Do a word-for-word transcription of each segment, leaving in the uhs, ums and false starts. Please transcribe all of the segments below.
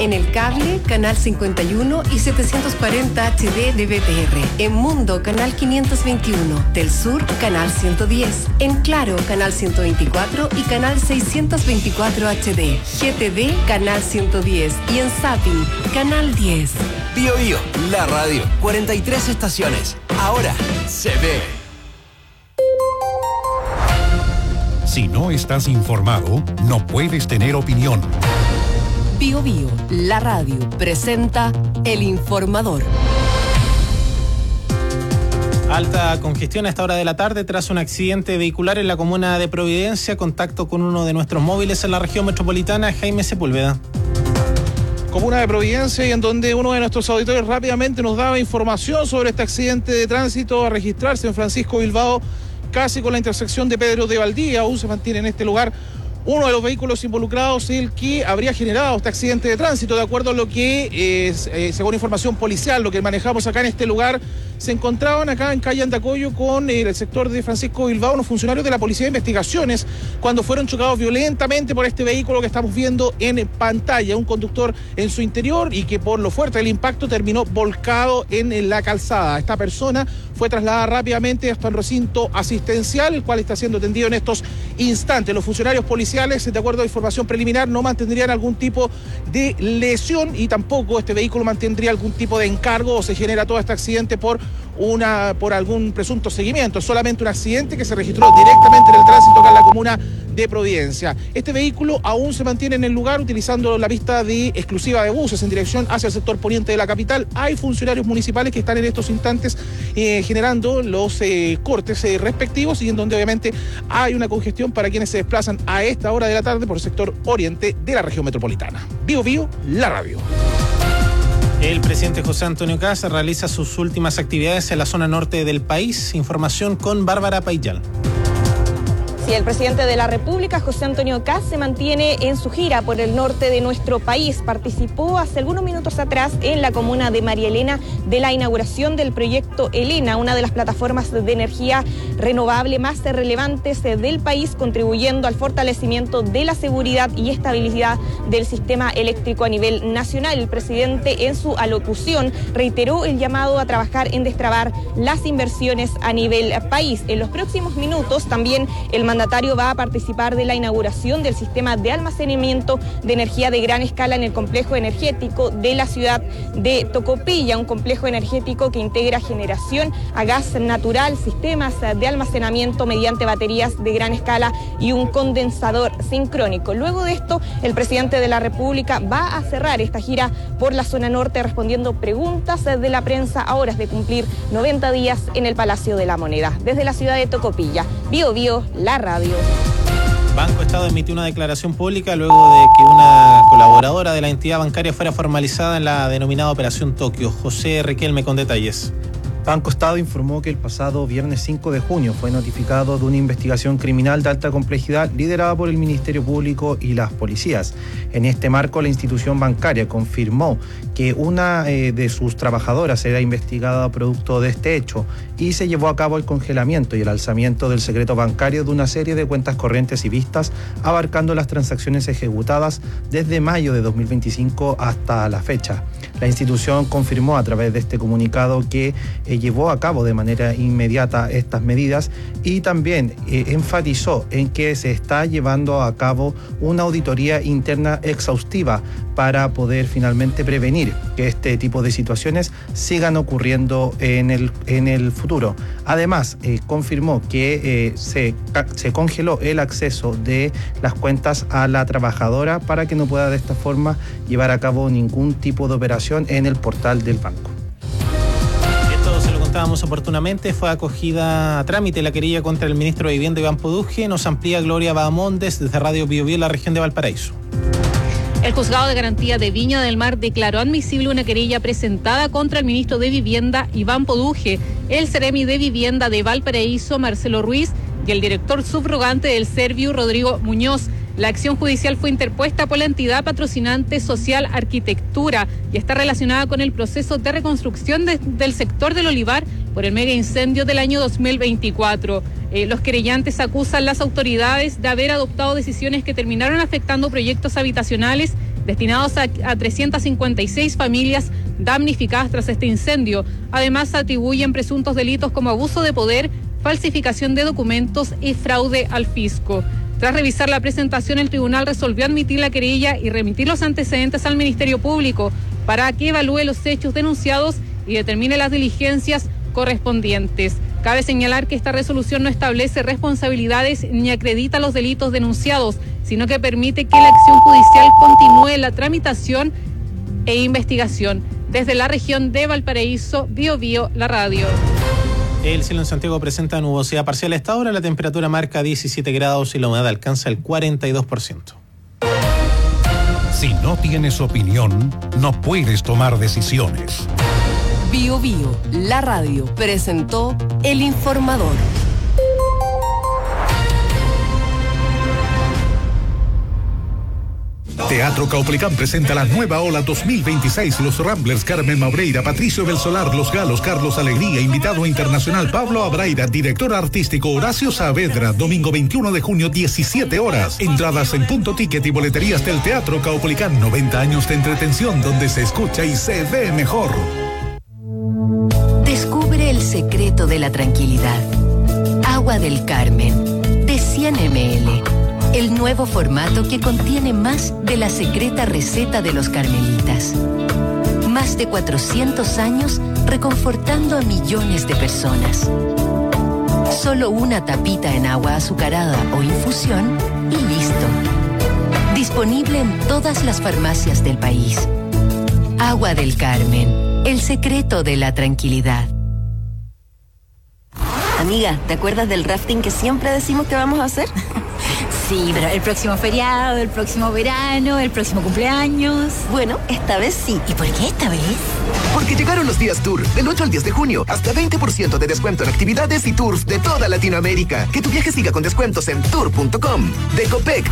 En el cable, canal cincuenta y uno y setecientos cuarenta H D de B T R. En Mundo, canal quinientos veintiuno. Del Sur, canal ciento diez. En Claro, canal ciento veinticuatro y canal seiscientos veinticuatro H D. G T D, canal ciento diez. Y en Zapping, canal diez. Bio Bio, la radio. cuarenta y tres estaciones. Ahora se ve. Si no estás informado, no puedes tener opinión. Bio Bio, la radio, presenta El Informador. Alta congestión a esta hora de la tarde tras un accidente vehicular en la comuna de Providencia. Contacto con uno de nuestros móviles en la región metropolitana, Jaime Sepúlveda. Comuna de Providencia, y en donde uno de nuestros auditores rápidamente nos daba información sobre este accidente de tránsito a registrarse en Francisco Bilbao, casi con la intersección de Pedro de Valdía. Aún se mantiene en este lugar uno de los vehículos involucrados, el que habría generado este accidente de tránsito. De acuerdo a lo que, es, eh, según información policial, lo que manejamos acá en este lugar, se encontraban acá en calle Andacoyo con eh, el sector de Francisco Bilbao unos funcionarios de la Policía de Investigaciones cuando fueron chocados violentamente por este vehículo que estamos viendo en pantalla, un conductor en su interior, y que por lo fuerte del impacto terminó volcado en la calzada. Esta persona fue trasladada rápidamente hasta el recinto asistencial, el cual está siendo atendido en estos instantes. Los funcionarios policiales, de acuerdo a información preliminar, no mantendrían algún tipo de lesión y tampoco este vehículo mantendría algún tipo de encargo o se genera todo este accidente por una por algún presunto seguimiento. Es solamente un accidente que se registró directamente en el tránsito acá en la comuna de Providencia. Este vehículo aún se mantiene en el lugar utilizando la pista de exclusiva de buses en dirección hacia el sector poniente de la capital. Hay funcionarios municipales que están en estos instantes eh, generando los eh, cortes eh, respectivos, y en donde obviamente hay una congestión para quienes se desplazan a esta hora de la tarde por el sector oriente de la región metropolitana. Bio Bio, la radio. El presidente José Antonio Kast realiza sus últimas actividades en la zona norte del país. Información con Bárbara Payal. Sí, el presidente de la República, José Antonio Kast, se mantiene en su gira por el norte de nuestro país. Participó hace algunos minutos atrás en la comuna de María Elena de la inauguración del proyecto Elena, una de las plataformas de energía renovable más relevantes del país, contribuyendo al fortalecimiento de la seguridad y estabilidad del sistema eléctrico a nivel nacional. El presidente, en su alocución, reiteró el llamado a trabajar en destrabar las inversiones a nivel país. En los próximos minutos también el El mandatario va a participar de la inauguración del sistema de almacenamiento de energía de gran escala en el complejo energético de la ciudad de Tocopilla, un complejo energético que integra generación a gas natural, sistemas de almacenamiento mediante baterías de gran escala y un condensador sincrónico. Luego de esto, el presidente de la República va a cerrar esta gira por la zona norte respondiendo preguntas de la prensa a horas de cumplir noventa días en el Palacio de la Moneda. Desde la ciudad de Tocopilla, Bio Bio, la radio. Banco Estado emitió una declaración pública luego de que una colaboradora de la entidad bancaria fuera formalizada en la denominada Operación Tokio. José Riquelme con detalles. Banco Estado informó que el pasado viernes cinco de junio fue notificado de una investigación criminal de alta complejidad liderada por el Ministerio Público y las policías. En este marco, la institución bancaria confirmó que una eh, de sus trabajadoras era investigada producto de este hecho y se llevó a cabo el congelamiento y el alzamiento del secreto bancario de una serie de cuentas corrientes y vistas, abarcando las transacciones ejecutadas desde mayo de dos mil veinticinco hasta la fecha. La institución confirmó a través de este comunicado que eh, llevó a cabo de manera inmediata estas medidas y también eh, enfatizó en que se está llevando a cabo una auditoría interna exhaustiva para poder finalmente prevenir que este tipo de situaciones sigan ocurriendo en el, en el futuro. Además, eh, confirmó que eh, se, se congeló el acceso de las cuentas a la trabajadora para que no pueda de esta forma llevar a cabo ningún tipo de operación en el portal del banco. Esto se lo contábamos oportunamente. Fue acogida a trámite la querella contra el ministro de Vivienda, Iván Poduje. Nos amplía Gloria Bahamondes desde Radio Bio Bio en la región de Valparaíso. El Juzgado de Garantía de Viña del Mar declaró admisible una querella presentada contra el ministro de Vivienda, Iván Poduje, el Seremi de Vivienda de Valparaíso, Marcelo Ruiz, y el director subrogante del Serviu, Rodrigo Muñoz. La acción judicial fue interpuesta por la entidad patrocinante Social Arquitectura y está relacionada con el proceso de reconstrucción de, del sector del Olivar por el mega incendio del año dos mil veinticuatro. Eh, los querellantes acusan a las autoridades de haber adoptado decisiones que terminaron afectando proyectos habitacionales destinados a, a trescientas cincuenta y seis familias damnificadas tras este incendio. Además, se atribuyen presuntos delitos como abuso de poder, falsificación de documentos y fraude al fisco. Tras revisar la presentación, el tribunal resolvió admitir la querella y remitir los antecedentes al Ministerio Público para que evalúe los hechos denunciados y determine las diligencias correspondientes. Cabe señalar que esta resolución no establece responsabilidades ni acredita los delitos denunciados, sino que permite que la acción judicial continúe la tramitación e investigación. Desde la región de Valparaíso, Bio Bio, la radio. El cielo en Santiago presenta nubosidad parcial a esta hora, la temperatura marca diecisiete grados y la humedad alcanza el cuarenta y dos por ciento. Si no tienes opinión, no puedes tomar decisiones. Bio Bio, la radio, presentó El Informador. Teatro Caupolicán presenta la nueva ola dos mil veintiséis. Los Ramblers, Carmen Maureira, Patricio Belsolar, Los Galos, Carlos Alegría, invitado internacional Pablo Abraira, director artístico Horacio Saavedra, domingo veintiuno de junio, diecisiete horas. Entradas en Punto Ticket y boleterías del Teatro Caupolicán. noventa años de entretención donde se escucha y se ve mejor. Descubre el secreto de la tranquilidad. Agua del Carmen, de cien mililitros. El nuevo formato que contiene más de la secreta receta de los carmelitas. Más de cuatrocientos años reconfortando a millones de personas. Solo una tapita en agua azucarada o infusión y listo. Disponible en todas las farmacias del país. Agua del Carmen, el secreto de la tranquilidad. Amiga, ¿te acuerdas del rafting que siempre decimos que vamos a hacer? Sí, pero el próximo feriado, el próximo verano, el próximo cumpleaños. Bueno, esta vez sí. ¿Y por qué esta vez? Porque llegaron los días Tour, del ocho al diez de junio, hasta veinte por ciento de descuento en actividades y tours de toda Latinoamérica. Que tu viaje siga con descuentos en tour punto com. De Copec.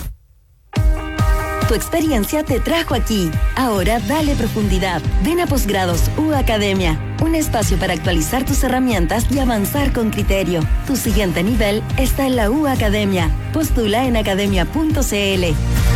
Tu experiencia te trajo aquí. Ahora dale profundidad. Ven a Posgrados U Academia. Un espacio para actualizar tus herramientas y avanzar con criterio. Tu siguiente nivel está en la U Academia. Postula en academia punto cl.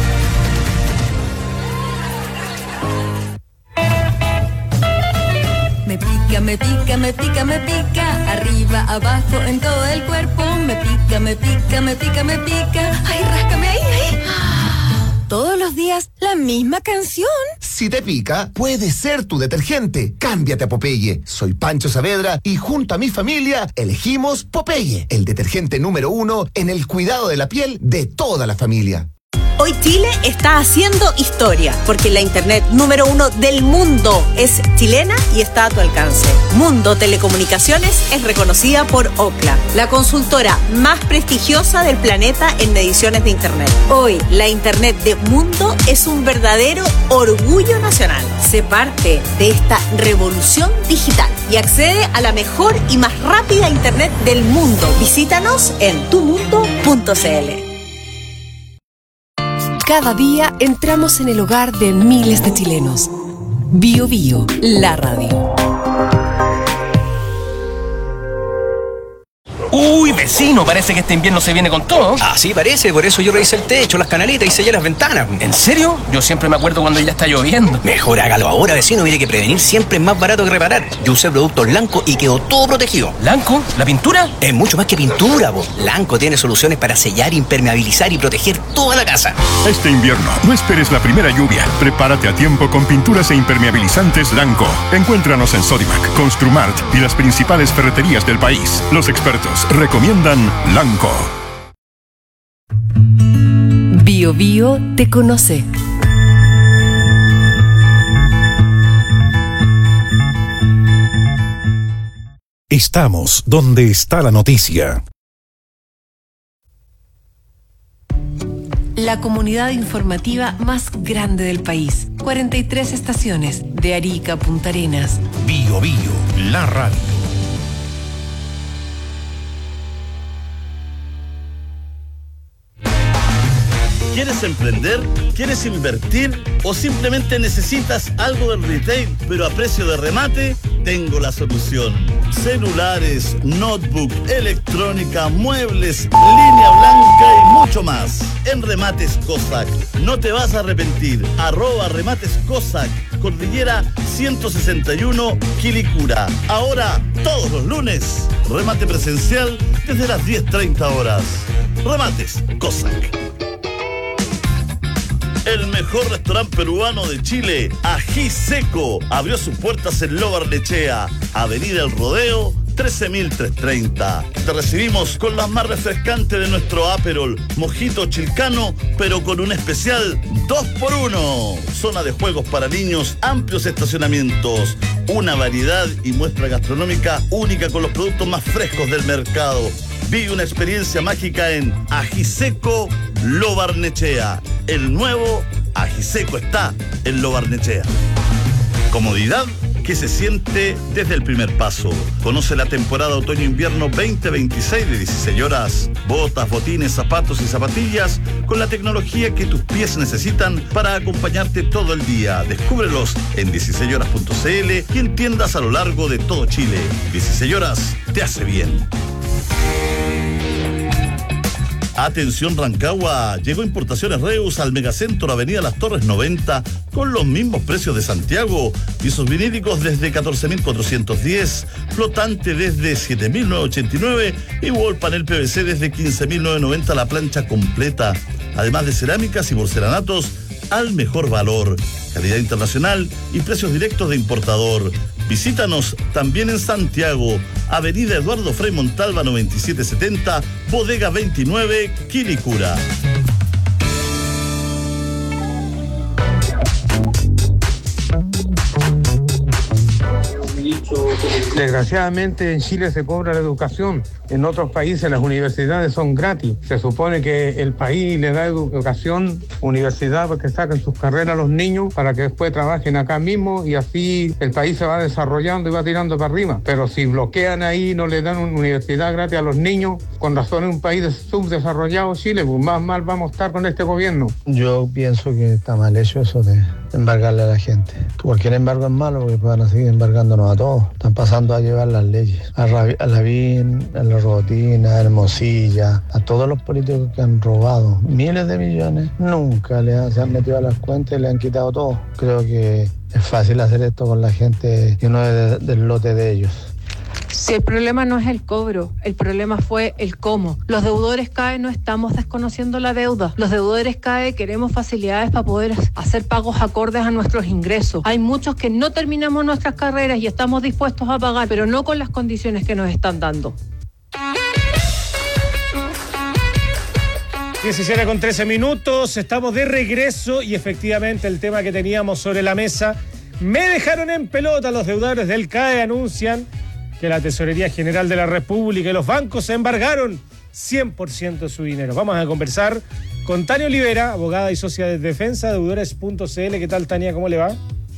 Me pica, me pica, me pica, me pica. Arriba, abajo, en todo el cuerpo. Me pica, me pica, me pica, me pica. Ay, ráscame ahí, ahí. Todos los días, la misma canción. Si te pica, puede ser tu detergente. Cámbiate a Popeye. Soy Pancho Saavedra y junto a mi familia elegimos Popeye, el detergente número uno en el cuidado de la piel de toda la familia. Hoy Chile está haciendo historia, porque la internet número uno del mundo es chilena y está a tu alcance. Mundo Telecomunicaciones es reconocida por Ookla, la consultora más prestigiosa del planeta en mediciones de internet. Hoy, la internet de Mundo es un verdadero orgullo nacional. Sé parte de esta revolución digital y accede a la mejor y más rápida internet del mundo. Visítanos en tu mundo punto cl. Cada día entramos en el hogar de miles de chilenos. Bio Bio, la radio. Uy, vecino, parece que este invierno se viene con todo. Así parece, por eso yo revisé el techo, las canaletas y sellé las ventanas. ¿En serio? Yo siempre me acuerdo cuando ya está lloviendo. Mejor hágalo ahora, vecino, mire que prevenir siempre es más barato que reparar. Yo usé productos Lanco y quedó todo protegido. ¿Lanco? ¿La pintura? Es mucho más que pintura, po. Lanco tiene soluciones para sellar, impermeabilizar y proteger toda la casa. Este invierno, no esperes la primera lluvia. Prepárate a tiempo con pinturas e impermeabilizantes Lanco. Encuéntranos en Sodimac, Construmart y las principales ferreterías del país. Los expertos recomiendan Lanco. Bio Bio te conoce. Estamos donde está la noticia. La comunidad informativa más grande del país. cuarenta y tres estaciones, de Arica a Punta Arenas. Bio Bio, la radio. ¿Quieres emprender? ¿Quieres invertir? ¿O simplemente necesitas algo del retail pero a precio de remate? tengo la solución. Celulares, notebook, electrónica, muebles, línea blanca y mucho más. En Remates Cossack. No te vas a arrepentir. Arroba Remates Cossack. Cordillera ciento sesenta y uno, Quilicura. Ahora, todos los lunes, remate presencial desde las diez treinta horas. Remates Cossack. El mejor restaurante peruano de Chile, Ají Seco, abrió sus puertas en Lo Barnechea, Avenida El Rodeo, trece mil trescientos treinta. Te recibimos con las más refrescantes de nuestro Aperol, mojito chilcano, pero con un especial dos por uno. Zona de juegos para niños, amplios estacionamientos, una variedad y muestra gastronómica única con los productos más frescos del mercado. Vive una experiencia mágica en Ají Seco Lo Barnechea. El nuevo Ají Seco está en Lo Barnechea. Comodidad que se siente desde el primer paso. Conoce la temporada otoño-invierno veinte veintiséis de dieciséis horas. Botas, botines, zapatos y zapatillas con la tecnología que tus pies necesitan para acompañarte todo el día. Descúbrelos en dieciséis horas punto c l y en tiendas a lo largo de todo Chile. dieciséis horas te hace bien. Atención Rancagua, llegó Importaciones Reus al Megacentro Avenida Las Torres noventa con los mismos precios de Santiago. Pisos vinílicos desde catorce mil cuatrocientos diez, flotante desde siete mil novecientos ochenta y nueve y wall panel P V C desde quince mil novecientos noventa la plancha completa. Además de cerámicas y porcelanatos al mejor valor, calidad internacional y precios directos de importador. Visítanos también en Santiago, Avenida Eduardo Frei Montalva noventa y siete setenta, Bodega veintinueve, Quilicura. Desgraciadamente en Chile se cobra la educación, en otros países las universidades son gratis. Se supone que el país le da educación, universidad, para que saquen sus carreras a los niños para que después trabajen acá mismo y así el país se va desarrollando y va tirando para arriba. Pero si bloquean ahí, no le dan una universidad gratis a los niños, con razón en un país subdesarrollado Chile, pues más mal vamos a estar con este gobierno. Yo pienso que está mal hecho eso de embargarle a la gente. Cualquier embargo es malo porque van a seguir embargándonos a todos. Están pasando a llevar las leyes. A, Rabi, a Lavín, a la Robotina, a Hermosilla, a todos los políticos que han robado miles de millones, nunca le han, se han metido a las cuentas y le han quitado todo. Creo que es fácil hacer esto con la gente y uno es de, del lote de ellos. Si el problema no es el cobro, el problema fue el cómo. Los deudores C A E no estamos desconociendo la deuda. Los deudores C A E queremos facilidades para poder hacer pagos acordes a nuestros ingresos. Hay muchos que no terminamos nuestras carreras y estamos dispuestos a pagar, pero no con las condiciones que nos están dando. diecisiete con trece minutos, estamos de regreso y efectivamente el tema que teníamos sobre la mesa, me dejaron en pelota. Los deudores del C A E anuncian que la Tesorería General de la República y los bancos embargaron cien por ciento de su dinero. Vamos a conversar con Tania Olivera, abogada y socia de defensa, deudores punto c l. ¿Qué tal, Tania? ¿Cómo le va?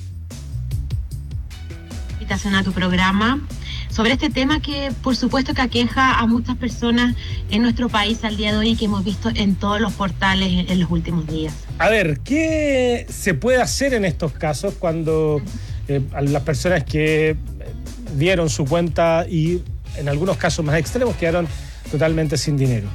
Invitación a tu programa sobre este tema que por supuesto que aqueja a muchas personas en nuestro país al día de hoy y que hemos visto en todos los portales en los últimos días. A ver, ¿qué se puede hacer en estos casos cuando eh, a las personas que dieron su cuenta y en algunos casos más extremos quedaron totalmente sin dinero?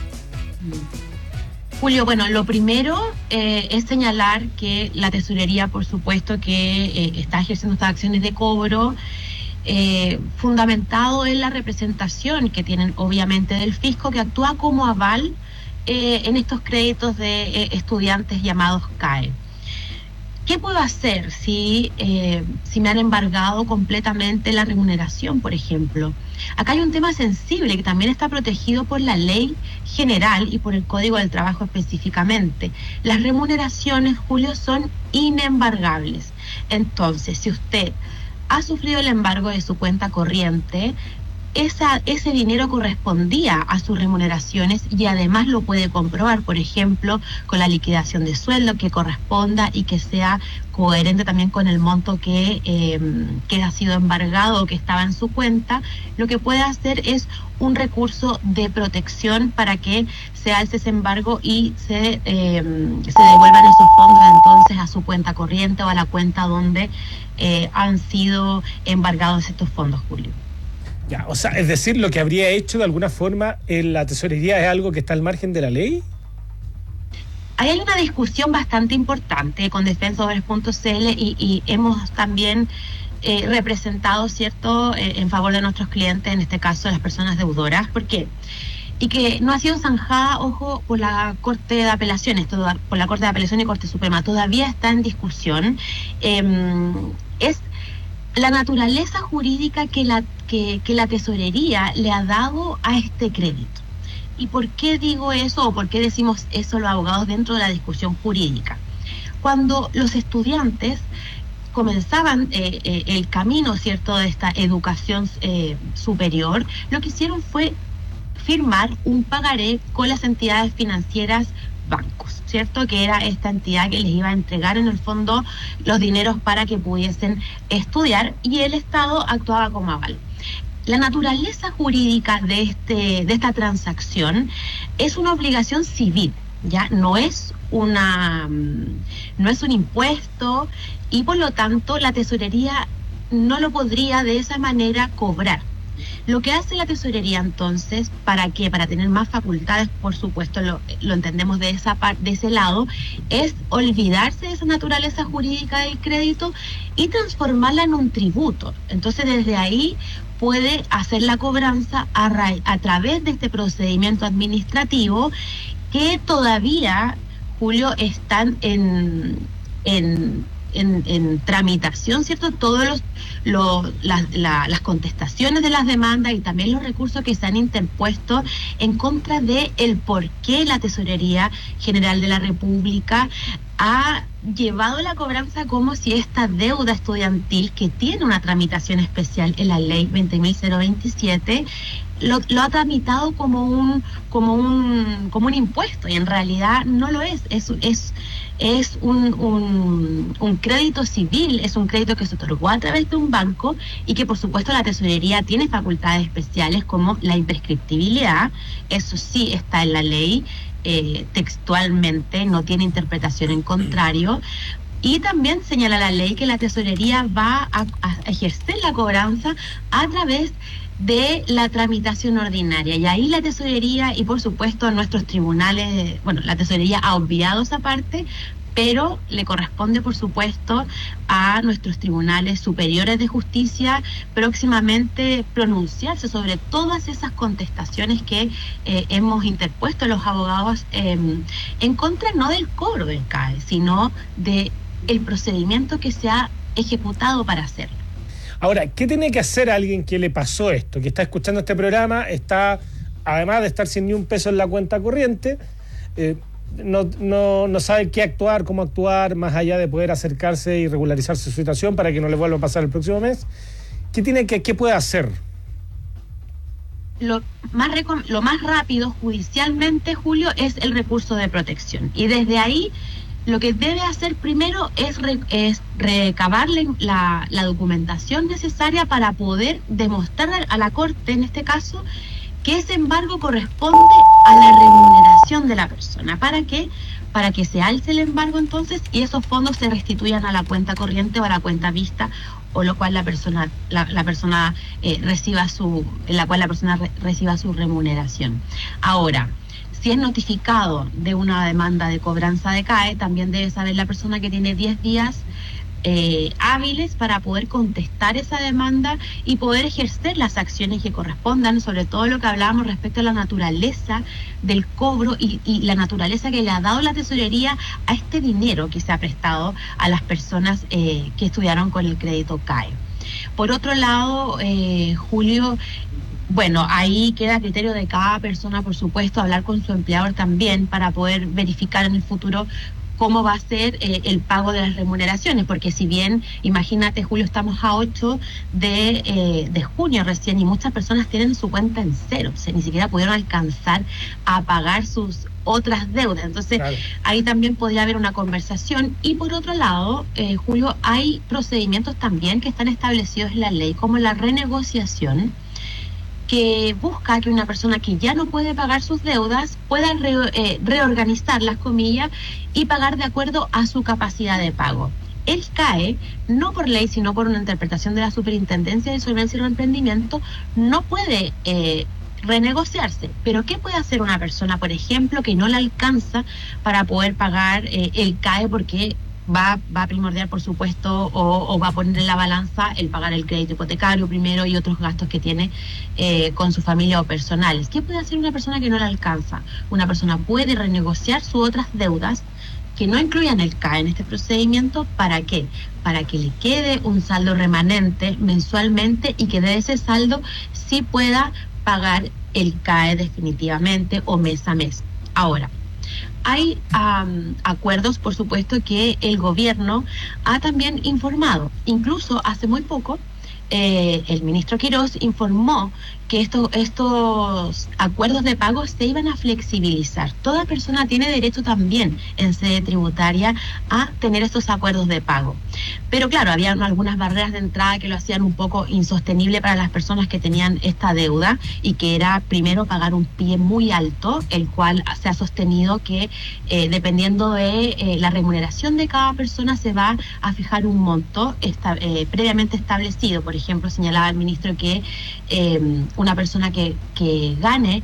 Julio, bueno, lo primero eh, es señalar que la tesorería, por supuesto, que eh, está ejerciendo estas acciones de cobro eh, fundamentado en la representación que tienen obviamente del fisco, que actúa como aval eh, en estos créditos de eh, estudiantes llamados C A E. ¿Qué puedo hacer si, eh, si me han embargado completamente la remuneración, por ejemplo? Acá hay un tema sensible que también está protegido por la ley general y por el Código del Trabajo específicamente. Las remuneraciones, Julio, son inembargables. Entonces, si usted ha sufrido el embargo de su cuenta corriente, esa, ese dinero correspondía a sus remuneraciones y además lo puede comprobar, por ejemplo, con la liquidación de sueldo que corresponda y que sea coherente también con el monto que, eh, que ha sido embargado o que estaba en su cuenta. Lo que puede hacer es un recurso de protección para que se alce ese embargo y se, eh, se devuelvan esos fondos entonces a su cuenta corriente o a la cuenta donde eh, han sido embargados estos fondos, Julio. Ya, o sea, es decir, lo que habría hecho de alguna forma en la tesorería es algo que está al margen de la ley. Hay una discusión bastante importante con defensores punto c l y, y hemos también eh, representado, ¿cierto?, eh, en favor de nuestros clientes, en este caso las personas deudoras. ¿Por qué? Y que no ha sido zanjada, ojo, por la Corte de Apelaciones, toda, por la Corte de Apelaciones y Corte Suprema. Todavía está en discusión. Eh, es la naturaleza jurídica que la, que, que la tesorería le ha dado a este crédito. ¿Y por qué digo eso o por qué decimos eso los abogados dentro de la discusión jurídica? Cuando los estudiantes comenzaban eh, eh, el camino, ¿cierto?, de esta educación eh, superior, lo que hicieron fue firmar un pagaré con las entidades financieras, bancos, ¿cierto?, que era esta entidad que les iba a entregar en el fondo los dineros para que pudiesen estudiar, y el Estado actuaba como aval. La naturaleza jurídica de este de esta transacción es una obligación civil, ya no es una no es un impuesto, y por lo tanto la tesorería no lo podría de esa manera cobrar. Lo que hace la tesorería entonces, ¿para qué? Para tener más facultades, por supuesto, lo, lo entendemos de esa parte, de ese lado, es olvidarse de esa naturaleza jurídica del crédito y transformarla en un tributo. Entonces, desde ahí puede hacer la cobranza a, ra- a través de este procedimiento administrativo que todavía, Julio, están en, en, en, en tramitación, ¿cierto? Todos los, los las, la, las contestaciones de las demandas y también los recursos que se han interpuesto en contra de el por qué la Tesorería General de la República ha llevado la cobranza como si esta deuda estudiantil, que tiene una tramitación especial en la ley veinte mil veintisiete, lo, lo ha tramitado como un como un como un impuesto, y en realidad no lo es. Es es es un, un, un crédito civil, es un crédito que se otorgó a través de un banco y que por supuesto la tesorería tiene facultades especiales como la imprescriptibilidad. Eso sí está en la ley. Eh, textualmente, no tiene interpretación en contrario, y también señala la ley que la tesorería va a, a ejercer la cobranza a través de la tramitación ordinaria, y ahí la tesorería y por supuesto nuestros tribunales, bueno, la tesorería ha obviado esa parte, pero le corresponde por supuesto a nuestros tribunales superiores de justicia próximamente pronunciarse sobre todas esas contestaciones que eh, hemos interpuesto los abogados eh, en contra no del cobro del C A E, sino de el procedimiento que se ha ejecutado para hacerlo. Ahora, ¿qué tiene que hacer alguien que le pasó esto, que está escuchando este programa, está, además de estar sin ni un peso en la cuenta corriente, eh, No, no, no sabe qué actuar, cómo actuar, más allá de poder acercarse y regularizar su situación para que no le vuelva a pasar el próximo mes? ¿Qué tiene que, qué puede hacer? Lo más, lo más rápido judicialmente, Julio, es el recurso de protección. Y desde ahí lo que debe hacer primero es, re, es recabar la, la documentación necesaria para poder demostrar a la Corte, en este caso, que ese embargo corresponde a la remuneración de la persona. ¿Para qué? Para que se alce el embargo entonces y esos fondos se restituyan a la cuenta corriente o a la cuenta vista, o lo cual la persona la, la persona eh, reciba su en la cual la persona re, reciba su remuneración. Ahora, si es notificado de una demanda de cobranza de C A E, también debe saber la persona que tiene diez días Eh, hábiles para poder contestar esa demanda y poder ejercer las acciones que correspondan, sobre todo lo que hablábamos respecto a la naturaleza del cobro y, y la naturaleza que le ha dado la tesorería a este dinero que se ha prestado a las personas eh, que estudiaron con el crédito C A E. Por otro lado, eh, Julio, bueno, ahí queda a criterio de cada persona, por supuesto, hablar con su empleador también para poder verificar en el futuro cómo va a ser eh, el pago de las remuneraciones, porque si bien, imagínate, Julio, estamos a ocho de, eh, de junio recién y muchas personas tienen su cuenta en cero, o sea, ni siquiera pudieron alcanzar a pagar sus otras deudas. Entonces, claro, ahí también podría haber una conversación. Y por otro lado, eh, Julio, hay procedimientos también que están establecidos en la ley, como la renegociación, que busca que una persona que ya no puede pagar sus deudas pueda re, eh, reorganizar las comillas y pagar de acuerdo a su capacidad de pago. El C A E, no por ley, sino por una interpretación de la Superintendencia de Solvencia y Emprendimiento, no puede eh, renegociarse. Pero ¿qué puede hacer una persona, por ejemplo, que no le alcanza para poder pagar eh, el C A E porque va, va a primordiar, por supuesto, o, o va a poner en la balanza el pagar el crédito hipotecario primero y otros gastos que tiene eh, con su familia o personales? ¿Qué puede hacer una persona que no le alcanza? Una persona puede renegociar sus otras deudas que no incluyan el C A E en este procedimiento. ¿Para qué? Para que le quede un saldo remanente mensualmente y que de ese saldo sí pueda pagar el C A E definitivamente o mes a mes. Ahora, hay um, acuerdos, por supuesto, que el gobierno ha también informado. Incluso hace muy poco, eh, el ministro Quirós informó que estos, estos acuerdos de pago se iban a flexibilizar. Toda persona tiene derecho también en sede tributaria a tener estos acuerdos de pago. Pero claro, había algunas barreras de entrada que lo hacían un poco insostenible para las personas que tenían esta deuda, y que era primero pagar un pie muy alto, el cual se ha sostenido que eh, dependiendo de eh, la remuneración de cada persona se va a fijar un monto esta, eh, previamente establecido. Por ejemplo, señalaba el ministro que eh, una persona que, que gane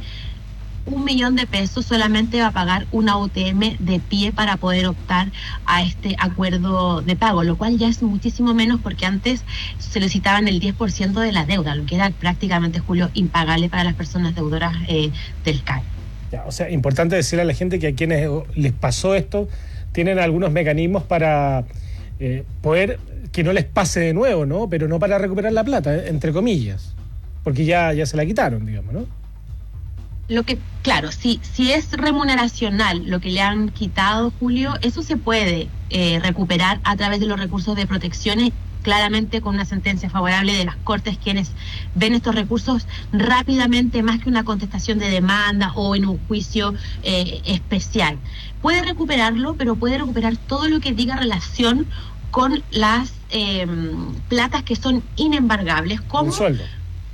un millón de pesos solamente va a pagar una U T M de pie para poder optar a este acuerdo de pago, lo cual ya es muchísimo menos, porque antes solicitaban el diez por ciento de la deuda, lo que era prácticamente, Julio, impagable para las personas deudoras eh, del C A E. Ya, o sea, importante decirle a la gente que a quienes les pasó esto tienen algunos mecanismos para eh, poder que no les pase de nuevo, ¿no? Pero no para recuperar la plata, eh, entre comillas, porque ya, ya se la quitaron, digamos, ¿no? Lo que, claro, si, si es remuneracional lo que le han quitado, Julio, eso se puede eh, recuperar a través de los recursos de protecciones, claramente con una sentencia favorable de las Cortes, quienes ven estos recursos rápidamente, más que una contestación de demanda o en un juicio eh, especial. Puede recuperarlo, pero puede recuperar todo lo que diga relación con las eh, platas que son inembargables, como... Un sueldo.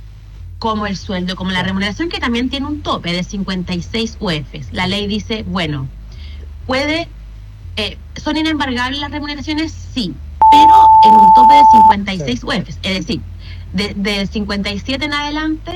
como el sueldo, como la remuneración, que también tiene un tope de cincuenta y seis U Efes. La ley dice, bueno, puede, eh, ¿son inembargables las remuneraciones? Sí, pero en un tope de cincuenta y seis U Efes. Es decir, de, de cincuenta y siete en adelante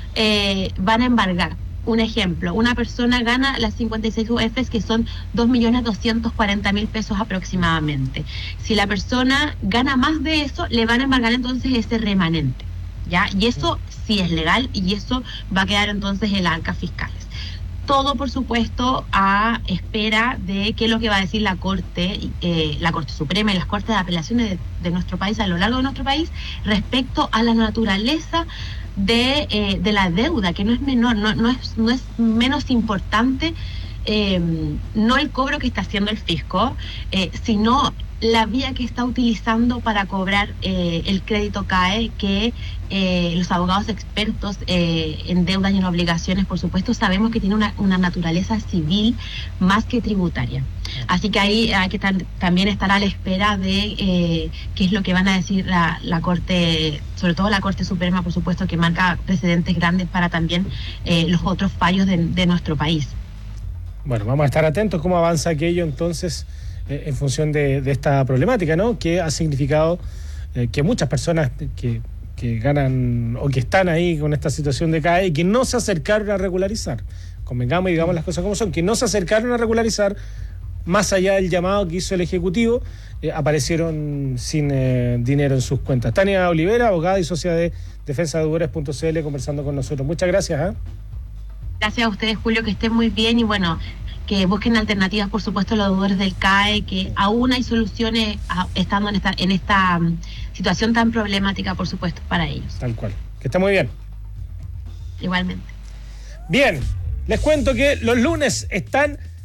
eh, van a embargar. Un ejemplo, una persona gana las cincuenta y seis U Efes, que son dos millones doscientos cuarenta mil pesos aproximadamente. Si la persona gana más de eso, le van a embargar entonces ese remanente, ¿ya? Y eso sí es legal, y eso va a quedar entonces en las arcas fiscales. Todo, por supuesto, a espera de qué es lo que va a decir la Corte, eh, la Corte Suprema y las Cortes de Apelaciones de, de nuestro país, a lo largo de nuestro país, respecto a la naturaleza de, eh, de la deuda, que no es menor, no, no, es, no es menos importante, eh, no el cobro que está haciendo el fisco, eh, sino la vía que está utilizando para cobrar eh, el crédito C A E, que eh, los abogados expertos eh, en deudas y en obligaciones, por supuesto, sabemos que tiene una, una naturaleza civil más que tributaria. Así que ahí hay que tan, también estar a la espera de eh, qué es lo que van a decir la, la Corte, sobre todo la Corte Suprema, por supuesto, que marca precedentes grandes para también eh, los otros fallos de, de nuestro país. Bueno, vamos a estar atentos cómo avanza aquello entonces, eh, en función de, de esta problemática, ¿no? Que ha significado eh, que muchas personas que, que ganan o que están ahí con esta situación de C A E y que no se acercaron a regularizar, convengamos y digamos las cosas como son, que no se acercaron a regularizar, más allá del llamado que hizo el Ejecutivo, eh, aparecieron sin eh, dinero en sus cuentas. Tania Olivera, abogada y socia de defensa de deudores punto c l, conversando con nosotros. Muchas gracias. ¿eh? Gracias a ustedes, Julio, que estén muy bien, y bueno, que busquen alternativas, por supuesto, los deudores del C A E, que aún hay soluciones a, estando en esta, en esta um, situación tan problemática, por supuesto, para ellos. Tal cual. Que esté muy bien. Igualmente. Bien, les cuento que los lunes están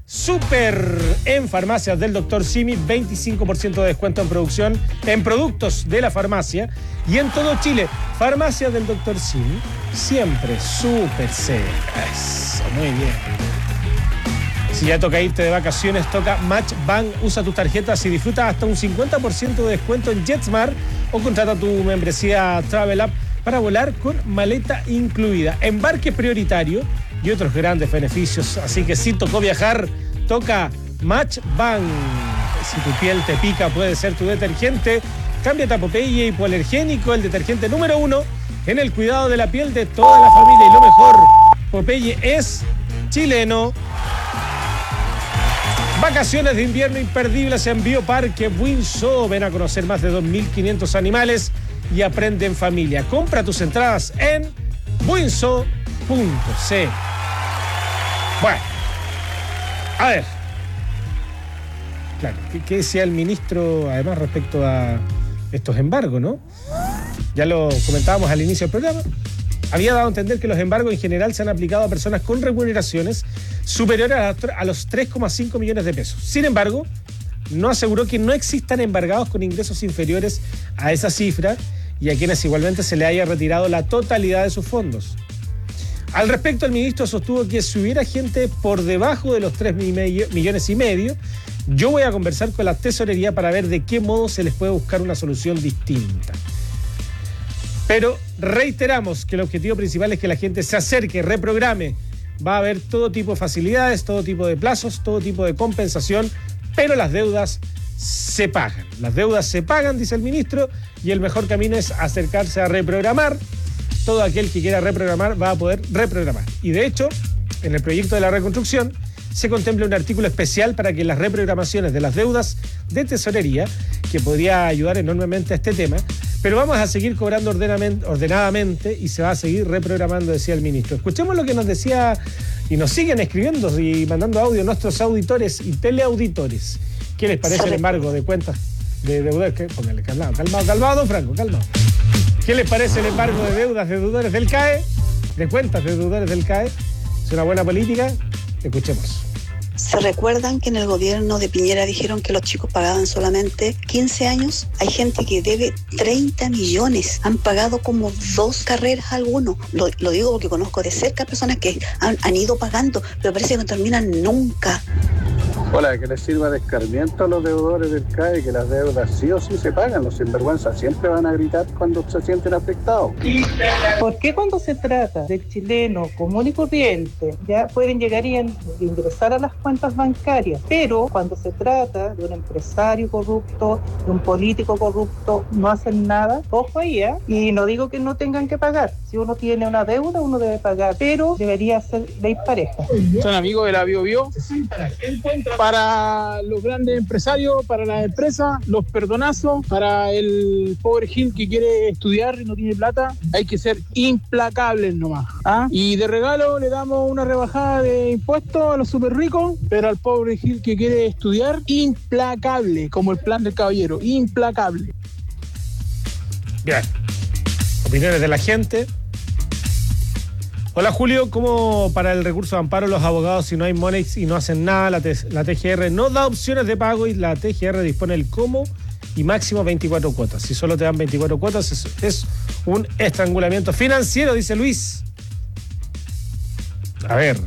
Super en farmacias del doctor Simi, veinticinco por ciento de descuento en producción, en productos de la farmacia y en todo Chile. Farmacias del doctor Simi, siempre súper cerca. Eso, muy bien. Si ya toca irte de vacaciones, toca Match Bank. Usa tus tarjetas y disfruta hasta un cincuenta por ciento de descuento en JetSmart o contrata tu membresía Travel App para volar con maleta incluida, embarque prioritario y otros grandes beneficios. Así que si tocó viajar, toca Match Bank. Si tu piel te pica, puede ser tu detergente. Cámbiate a Popeye Hipoalergénico, el detergente número uno en el cuidado de la piel de toda la familia. Y lo mejor, Popeye es chileno. Vacaciones de invierno imperdibles en Bioparque Buinzo. Ven a conocer más de dos mil quinientos animales y aprende en familia. Compra tus entradas en buinzo punto c. Bueno, a ver. Claro, ¿qué, qué decía el ministro además respecto a estos embargos, no? Ya lo comentábamos al inicio del programa. Había dado a entender que los embargos en general se han aplicado a personas con remuneraciones superiores a, a los tres coma cinco millones de pesos. Sin embargo, no aseguró que no existan embargados con ingresos inferiores a esa cifra y a quienes igualmente se le haya retirado la totalidad de sus fondos. Al respecto, el ministro sostuvo que si hubiera gente por debajo de los tres millones y medio, yo voy a conversar con la tesorería para ver de qué modo se les puede buscar una solución distinta. Pero reiteramos que el objetivo principal es que la gente se acerque, reprograme. Va a haber todo tipo de facilidades, todo tipo de plazos, todo tipo de compensación, pero las deudas se pagan. Las deudas se pagan, dice el ministro, y el mejor camino es acercarse a reprogramar. Todo aquel que quiera reprogramar va a poder reprogramar. Y de hecho, en el proyecto de la reconstrucción se contempla un artículo especial para que las reprogramaciones de las deudas de tesorería, que podría ayudar enormemente a este tema, pero vamos a seguir cobrando ordenadamente y se va a seguir reprogramando, decía el ministro. Escuchemos lo que nos decía y nos siguen escribiendo y mandando audio nuestros auditores y teleauditores. ¿Qué les parece el embargo de cuentas de deudores? Póngale calmado, calmado, calmado, don Franco, calmado. ¿Qué les parece el embargo de deudas de deudores del C A E? De cuentas de deudores del C A E. ¿Es una buena política? Escuchemos. ¿Se recuerdan que en el gobierno de Piñera dijeron que los chicos pagaban solamente quince años? Hay gente que debe treinta millones. Han pagado como dos carreras algunos. Lo, lo digo porque conozco de cerca personas que han, han ido pagando, pero parece que no terminan nunca. Hola, que les sirva de escarmiento a los deudores del C A E, que las deudas sí o sí se pagan. Los sinvergüenzas siempre van a gritar cuando se sienten afectados. ¿Por qué cuando se trata del chileno común y corriente ya pueden llegar y ingresar a las cuentas bancarias? Pero cuando se trata de un empresario corrupto, de un político corrupto, no hacen nada. Ojo ahí, ¿eh? Y no digo que no tengan que pagar. Si uno tiene una deuda, uno debe pagar, pero debería ser ley pareja. Son amigos de la Bio Bio. Para los grandes empresarios, para las empresas, los perdonazos, para el pobre Gil que quiere estudiar y no tiene plata, hay que ser implacables nomás. ¿Ah? Y de regalo le damos una rebajada de impuestos a los súper ricos, pero al pobre Gil que quiere estudiar, implacable, como el plan del caballero, implacable. Bien. Opiniones de la gente. Hola Julio, ¿cómo para el recurso de amparo los abogados si no hay monex y no hacen nada? La, T- la T G R no da opciones de pago y la T G R dispone el cómo y máximo veinticuatro cuotas. Si solo te dan veinticuatro cuotas es, es un estrangulamiento financiero, dice Luis. A ver.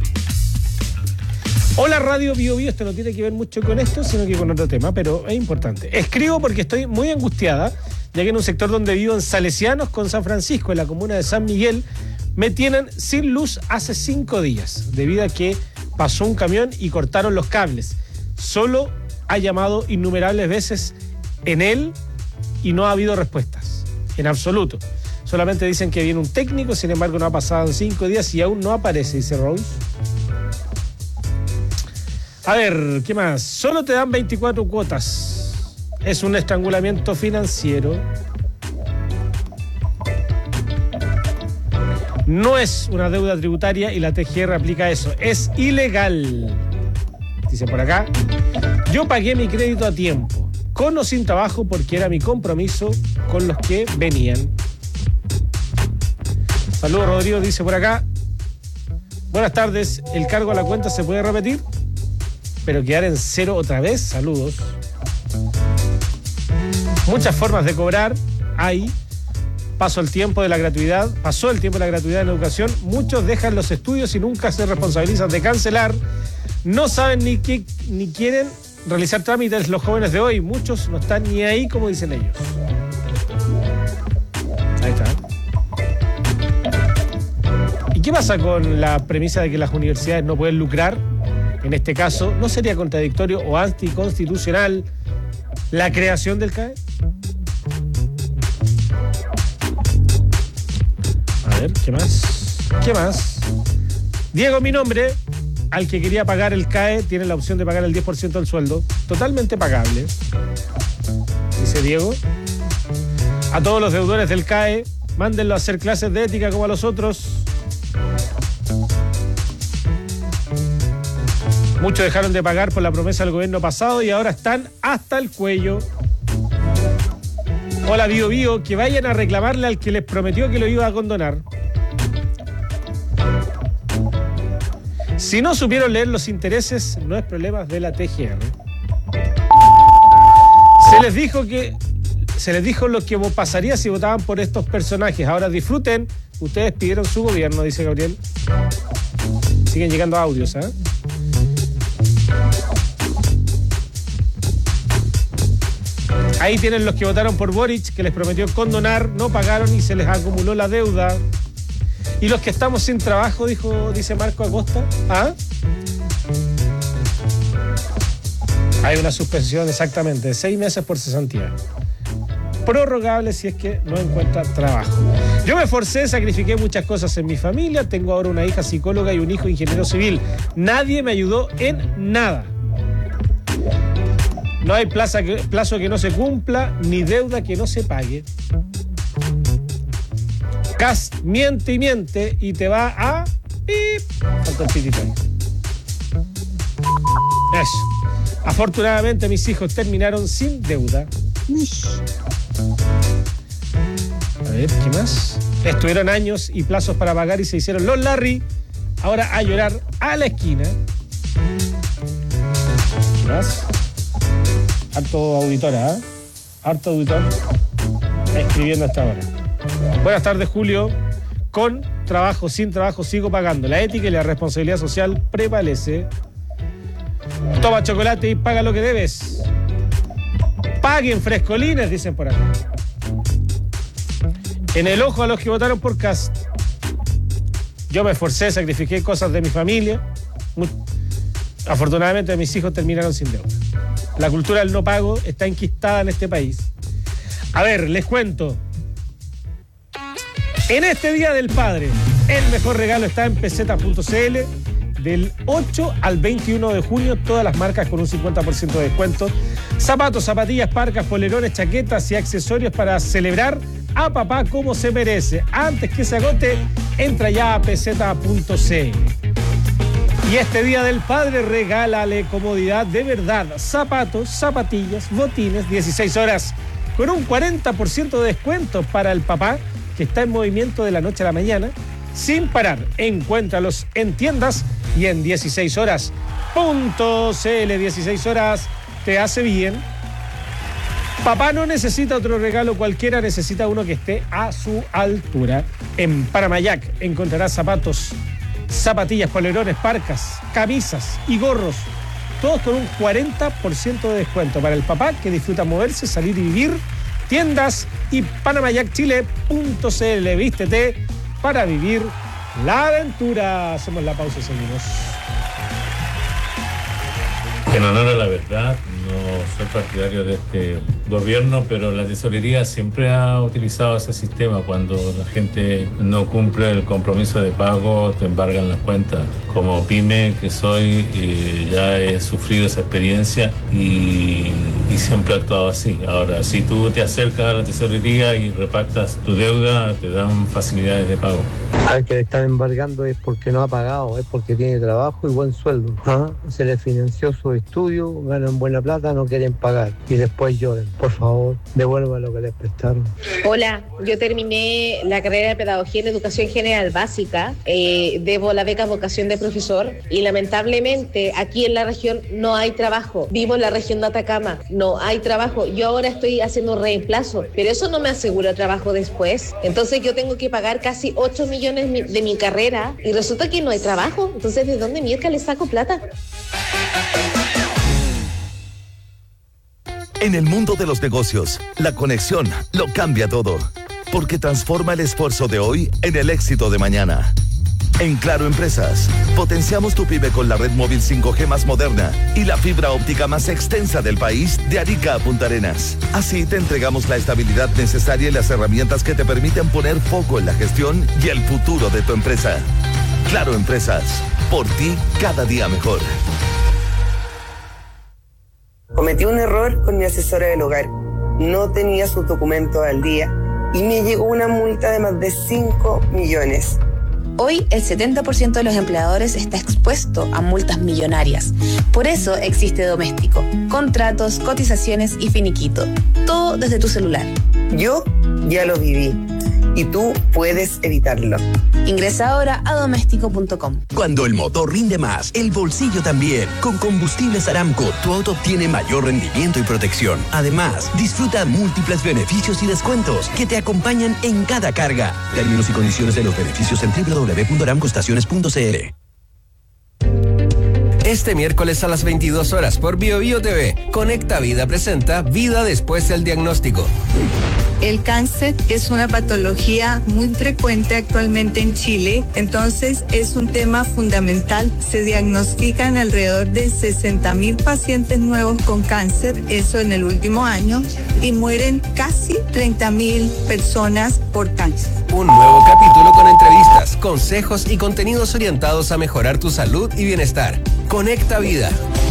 Hola Radio Bio Bio, esto no tiene que ver mucho con esto, sino que con otro tema, pero es importante. Escribo porque estoy muy angustiada, ya que en un sector donde vivo en Salesianos con San Francisco, en la comuna de San Miguel, me tienen sin luz hace cinco días, debido a que pasó un camión y cortaron los cables. Solo ha llamado innumerables veces en él y no ha habido respuestas, en absoluto. Solamente dicen que viene un técnico, sin embargo no ha pasado en cinco días y aún no aparece, dice Raúl. A ver, ¿qué más? Solo te dan veinticuatro cuotas. Es un estrangulamiento financiero. No es una deuda tributaria y la T G R aplica eso. Es ilegal. Dice por acá. Yo pagué mi crédito a tiempo, con o sin trabajo, porque era mi compromiso con los que venían. Saludos, Rodrigo, dice por acá. Buenas tardes. ¿El cargo a la cuenta se puede repetir? pero quedar en cero otra vez, saludos. Muchas formas de cobrar hay. Pasó el tiempo de la gratuidad, pasó el tiempo de la gratuidad en educación. Muchos dejan los estudios y nunca se responsabilizan de cancelar. No saben ni qué, ni quieren realizar trámites los jóvenes de hoy. Muchos no están ni ahí, como dicen ellos. Ahí está. ¿Y qué pasa con la premisa de que las universidades no pueden lucrar? En este caso, ¿no sería contradictorio o anticonstitucional la creación del C A E? A ver, ¿qué más? ¿Qué más? Diego, mi nombre, al que quería pagar el C A E, tiene la opción de pagar el diez por ciento del sueldo. Totalmente pagable, dice Diego. A todos los deudores del C A E, mándenlo a hacer clases de ética como a los otros. Muchos dejaron de pagar por la promesa del gobierno pasado y ahora están hasta el cuello. Hola, Bio Bio, que vayan a reclamarle al que les prometió que lo iba a condonar. Si no supieron leer los intereses, no es problema de la T G R. Se les dijo que se les dijo lo que pasaría si votaban por estos personajes. Ahora disfruten. Ustedes pidieron su gobierno, dice Gabriel. Siguen llegando audios, ¿eh? Ahí tienen los que votaron por Boric, que les prometió condonar, no pagaron y se les acumuló la deuda. Y los que estamos sin trabajo, dijo, dice Marco Acosta. ¿Ah? Hay una suspensión exactamente de seis meses por cesantía. Prorrogable si es que no encuentra trabajo. Yo me esforcé, sacrifiqué muchas cosas en mi familia. Tengo ahora una hija psicóloga y un hijo ingeniero civil. Nadie me ayudó en nada. No hay plaza que, plazo que no se cumpla, ni deuda que no se pague. Cas miente y miente y te va a... ¡Pip! Falta el pitito ahí. Eso. Afortunadamente mis hijos terminaron sin deuda. A ver, ¿qué más? Estuvieron años y plazos para pagar y se hicieron los Larry. Ahora a llorar a la esquina. ¿Qué más? Harto auditora, ¿eh? Harto auditor escribiendo hasta ahora. Buenas tardes, Julio. Con trabajo, sin trabajo, sigo pagando. La ética y la responsabilidad social prevalece. Toma chocolate y paga lo que debes. Paguen frescolines, dicen por acá. En el ojo a los que votaron por Cast. Yo me esforcé, sacrifiqué cosas de mi familia. Afortunadamente mis hijos terminaron sin deuda. La cultura del no pago está enquistada en este país. A ver, les cuento. En este Día del Padre, el mejor regalo está en peseta punto c l. Del ocho al veintiuno de junio, todas las marcas con un cincuenta por ciento de descuento. Zapatos, zapatillas, parcas, polerones, chaquetas y accesorios para celebrar a papá como se merece. Antes que se agote, entra ya a peseta punto c l. Y este Día del Padre, regálale comodidad de verdad. Zapatos, zapatillas, botines, dieciséis horas con un cuarenta por ciento de descuento para el papá que está en movimiento de la noche a la mañana sin parar. Encuéntralos en tiendas y en dieciséis horas punto c l. dieciséis horas te hace bien. Papá no necesita otro regalo cualquiera, necesita uno que esté a su altura. En Paramayac encontrarás zapatos, zapatillas, polerones, parcas, camisas y gorros, todos con un cuarenta por ciento de descuento para el papá que disfruta moverse, salir y vivir. Tiendas y panamayac chile punto c l. Vístete para vivir la aventura. Hacemos la pausa y seguimos. En honor a la verdad, no soy partidario de este gobierno, pero la tesorería siempre ha utilizado ese sistema. Cuando la gente no cumple el compromiso de pago, te embargan las cuentas. Como pyme que soy, eh, ya he sufrido esa experiencia y, y siempre he actuado así. Ahora, si tú te acercas a la tesorería y repactas tu deuda, te dan facilidades de pago. Al que le están embargando es porque no ha pagado, es porque tiene trabajo y buen sueldo. ¿Ah? Se le financió su estudio, ganan buena plata, no quieren pagar y después lloran. Por favor, devuelvan lo que les prestaron. Hola, yo terminé la carrera de Pedagogía en Educación General Básica, eh, debo la beca vocación de profesor y lamentablemente aquí en la región no hay trabajo. Vivo en la región de Atacama, no hay trabajo. Yo ahora estoy haciendo reemplazo, pero eso no me asegura trabajo después. Entonces yo tengo que pagar casi ocho millones de mi carrera y resulta que no hay trabajo. Entonces, ¿de dónde mierda le saco plata? En el mundo de los negocios, la conexión lo cambia todo, porque transforma el esfuerzo de hoy en el éxito de mañana. En Claro Empresas, potenciamos tu pyme con la red móvil cinco G más moderna y la fibra óptica más extensa del país de Arica a Punta Arenas. Así te entregamos la estabilidad necesaria y las herramientas que te permiten poner foco en la gestión y el futuro de tu empresa. Claro Empresas, por ti cada día mejor. Cometí un error con mi asesora del hogar. No tenía sus documentos al día y me llegó una multa de más de cinco millones. Hoy el setenta por ciento de los empleadores está expuesto a multas millonarias. Por eso existe Doméstico. Contratos, cotizaciones y finiquito. Todo desde tu celular. Yo ya lo viví y tú puedes evitarlo. Ingresa ahora a doméstico punto com. Cuando el motor rinde más, el bolsillo también. Con Combustibles Aramco, tu auto obtiene mayor rendimiento y protección. Además, disfruta múltiples beneficios y descuentos que te acompañan en cada carga. Términos y condiciones de los beneficios en doble u doble u doble u punto aramco estaciones punto c l. Este miércoles a las veintidós horas por Bio Bio T V, Conecta Vida presenta Vida después del diagnóstico. El cáncer es una patología muy frecuente actualmente en Chile, entonces es un tema fundamental. Se diagnostican alrededor de sesenta mil pacientes nuevos con cáncer, eso en el último año, y mueren casi treinta mil personas por cáncer. Un nuevo capítulo con entrevistas, consejos y contenidos orientados a mejorar tu salud y bienestar. Conecta Vida.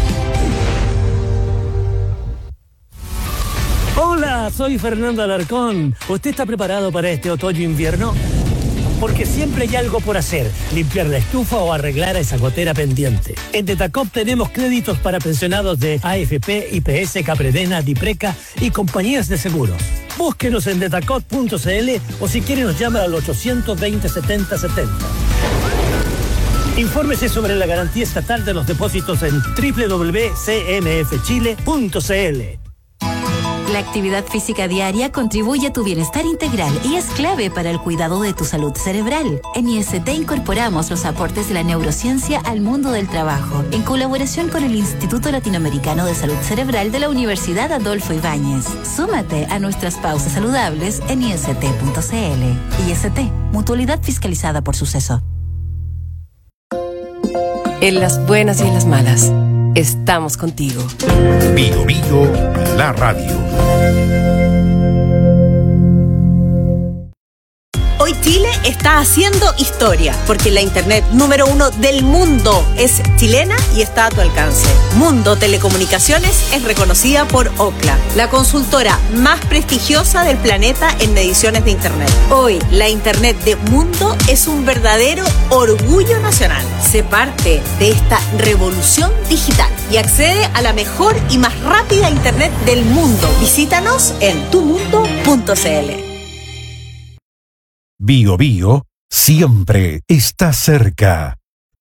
Hola, soy Fernando Alarcón. ¿Usted está preparado para este otoño-invierno? Porque siempre hay algo por hacer, limpiar la estufa o arreglar esa gotera pendiente. En Detacop tenemos créditos para pensionados de A F P, I P S, Capredena, Dipreca y compañías de seguros. Búsquenos en detacop punto c l o si quiere nos llama al ochocientos veinte, setenta setenta. Infórmese sobre la garantía estatal de los depósitos en doble u doble u doble u punto c m f chile punto c l. La actividad física diaria contribuye a tu bienestar integral y es clave para el cuidado de tu salud cerebral. En I S T incorporamos los aportes de la neurociencia al mundo del trabajo, en colaboración con el Instituto Latinoamericano de Salud Cerebral de la Universidad Adolfo Ibáñez. Súmate a nuestras pausas saludables en i s t punto c l. I S T, mutualidad fiscalizada por Suceso. En las buenas y en las malas, estamos contigo. Bio Bio, la radio. Hoy Chile está haciendo historia, porque la internet número uno del mundo es chilena y está a tu alcance. Mundo Telecomunicaciones es reconocida por Ookla, la consultora más prestigiosa del planeta en mediciones de internet. Hoy, la internet de Mundo es un verdadero orgullo nacional. Sé parte de esta revolución digital y accede a la mejor y más rápida internet del mundo. Visítanos en tu mundo punto c l. Bio Bio siempre está cerca.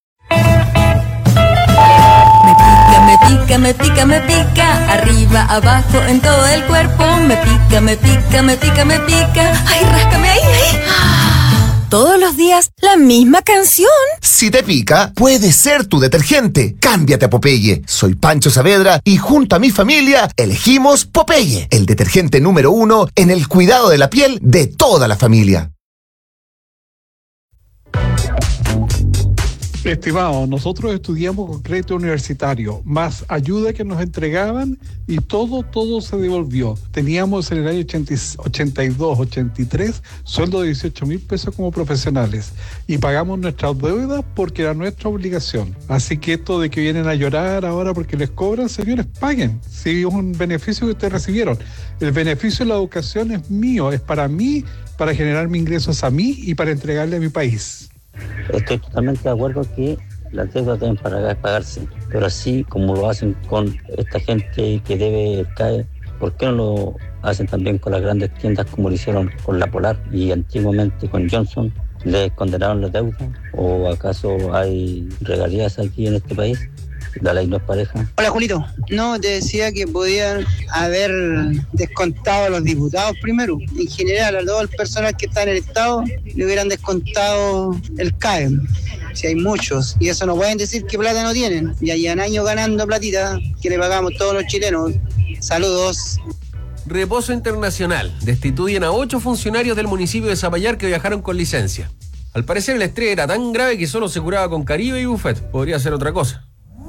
Me pica, me pica, me pica, arriba, abajo, en todo el cuerpo. Me pica, me pica, me pica, me pica. Ay, ráscame ahí, ahí. Todos los días la misma canción. Si te pica, puede ser tu detergente. Cámbiate a Popeye. Soy Pancho Saavedra y junto a mi familia elegimos Popeye, el detergente número uno en el cuidado de la piel de toda la familia. Estimado, nosotros estudiamos con crédito universitario, más ayuda que nos entregaban y todo, todo se devolvió. Teníamos en el año ochenta y dos, ochenta y tres sueldo de dieciocho mil pesos como profesionales y pagamos nuestras deudas porque era nuestra obligación. Así que esto de que vienen a llorar ahora porque les cobran, señores, paguen. Si es un beneficio que ustedes recibieron. El beneficio de la educación es mío, es para mí, para generar mis ingresos a mí y para entregarle a mi país. Estoy totalmente de acuerdo que las deudas deben pagarse, pero así como lo hacen con esta gente que debe el C A E, ¿por qué no lo hacen también con las grandes tiendas como lo hicieron con la Polar y antiguamente con Johnson? ¿Les condenaron la deuda? ¿O acaso hay regalías aquí en este país? La ley no es pareja. Hola, Julito. No, te decía que podían haber descontado a los diputados primero. En general, a todo el personal que está en el Estado le hubieran descontado el C A E. Si hay muchos. Y eso no pueden decir que plata no tienen. Ya llevan años ganando platita que le pagamos todos los chilenos. Saludos. Reposo Internacional. Destituyen a ocho funcionarios del municipio de Zapallar que viajaron con licencia. Al parecer el estrés era tan grave que solo se curaba con Caribe y Buffet. Podría ser otra cosa.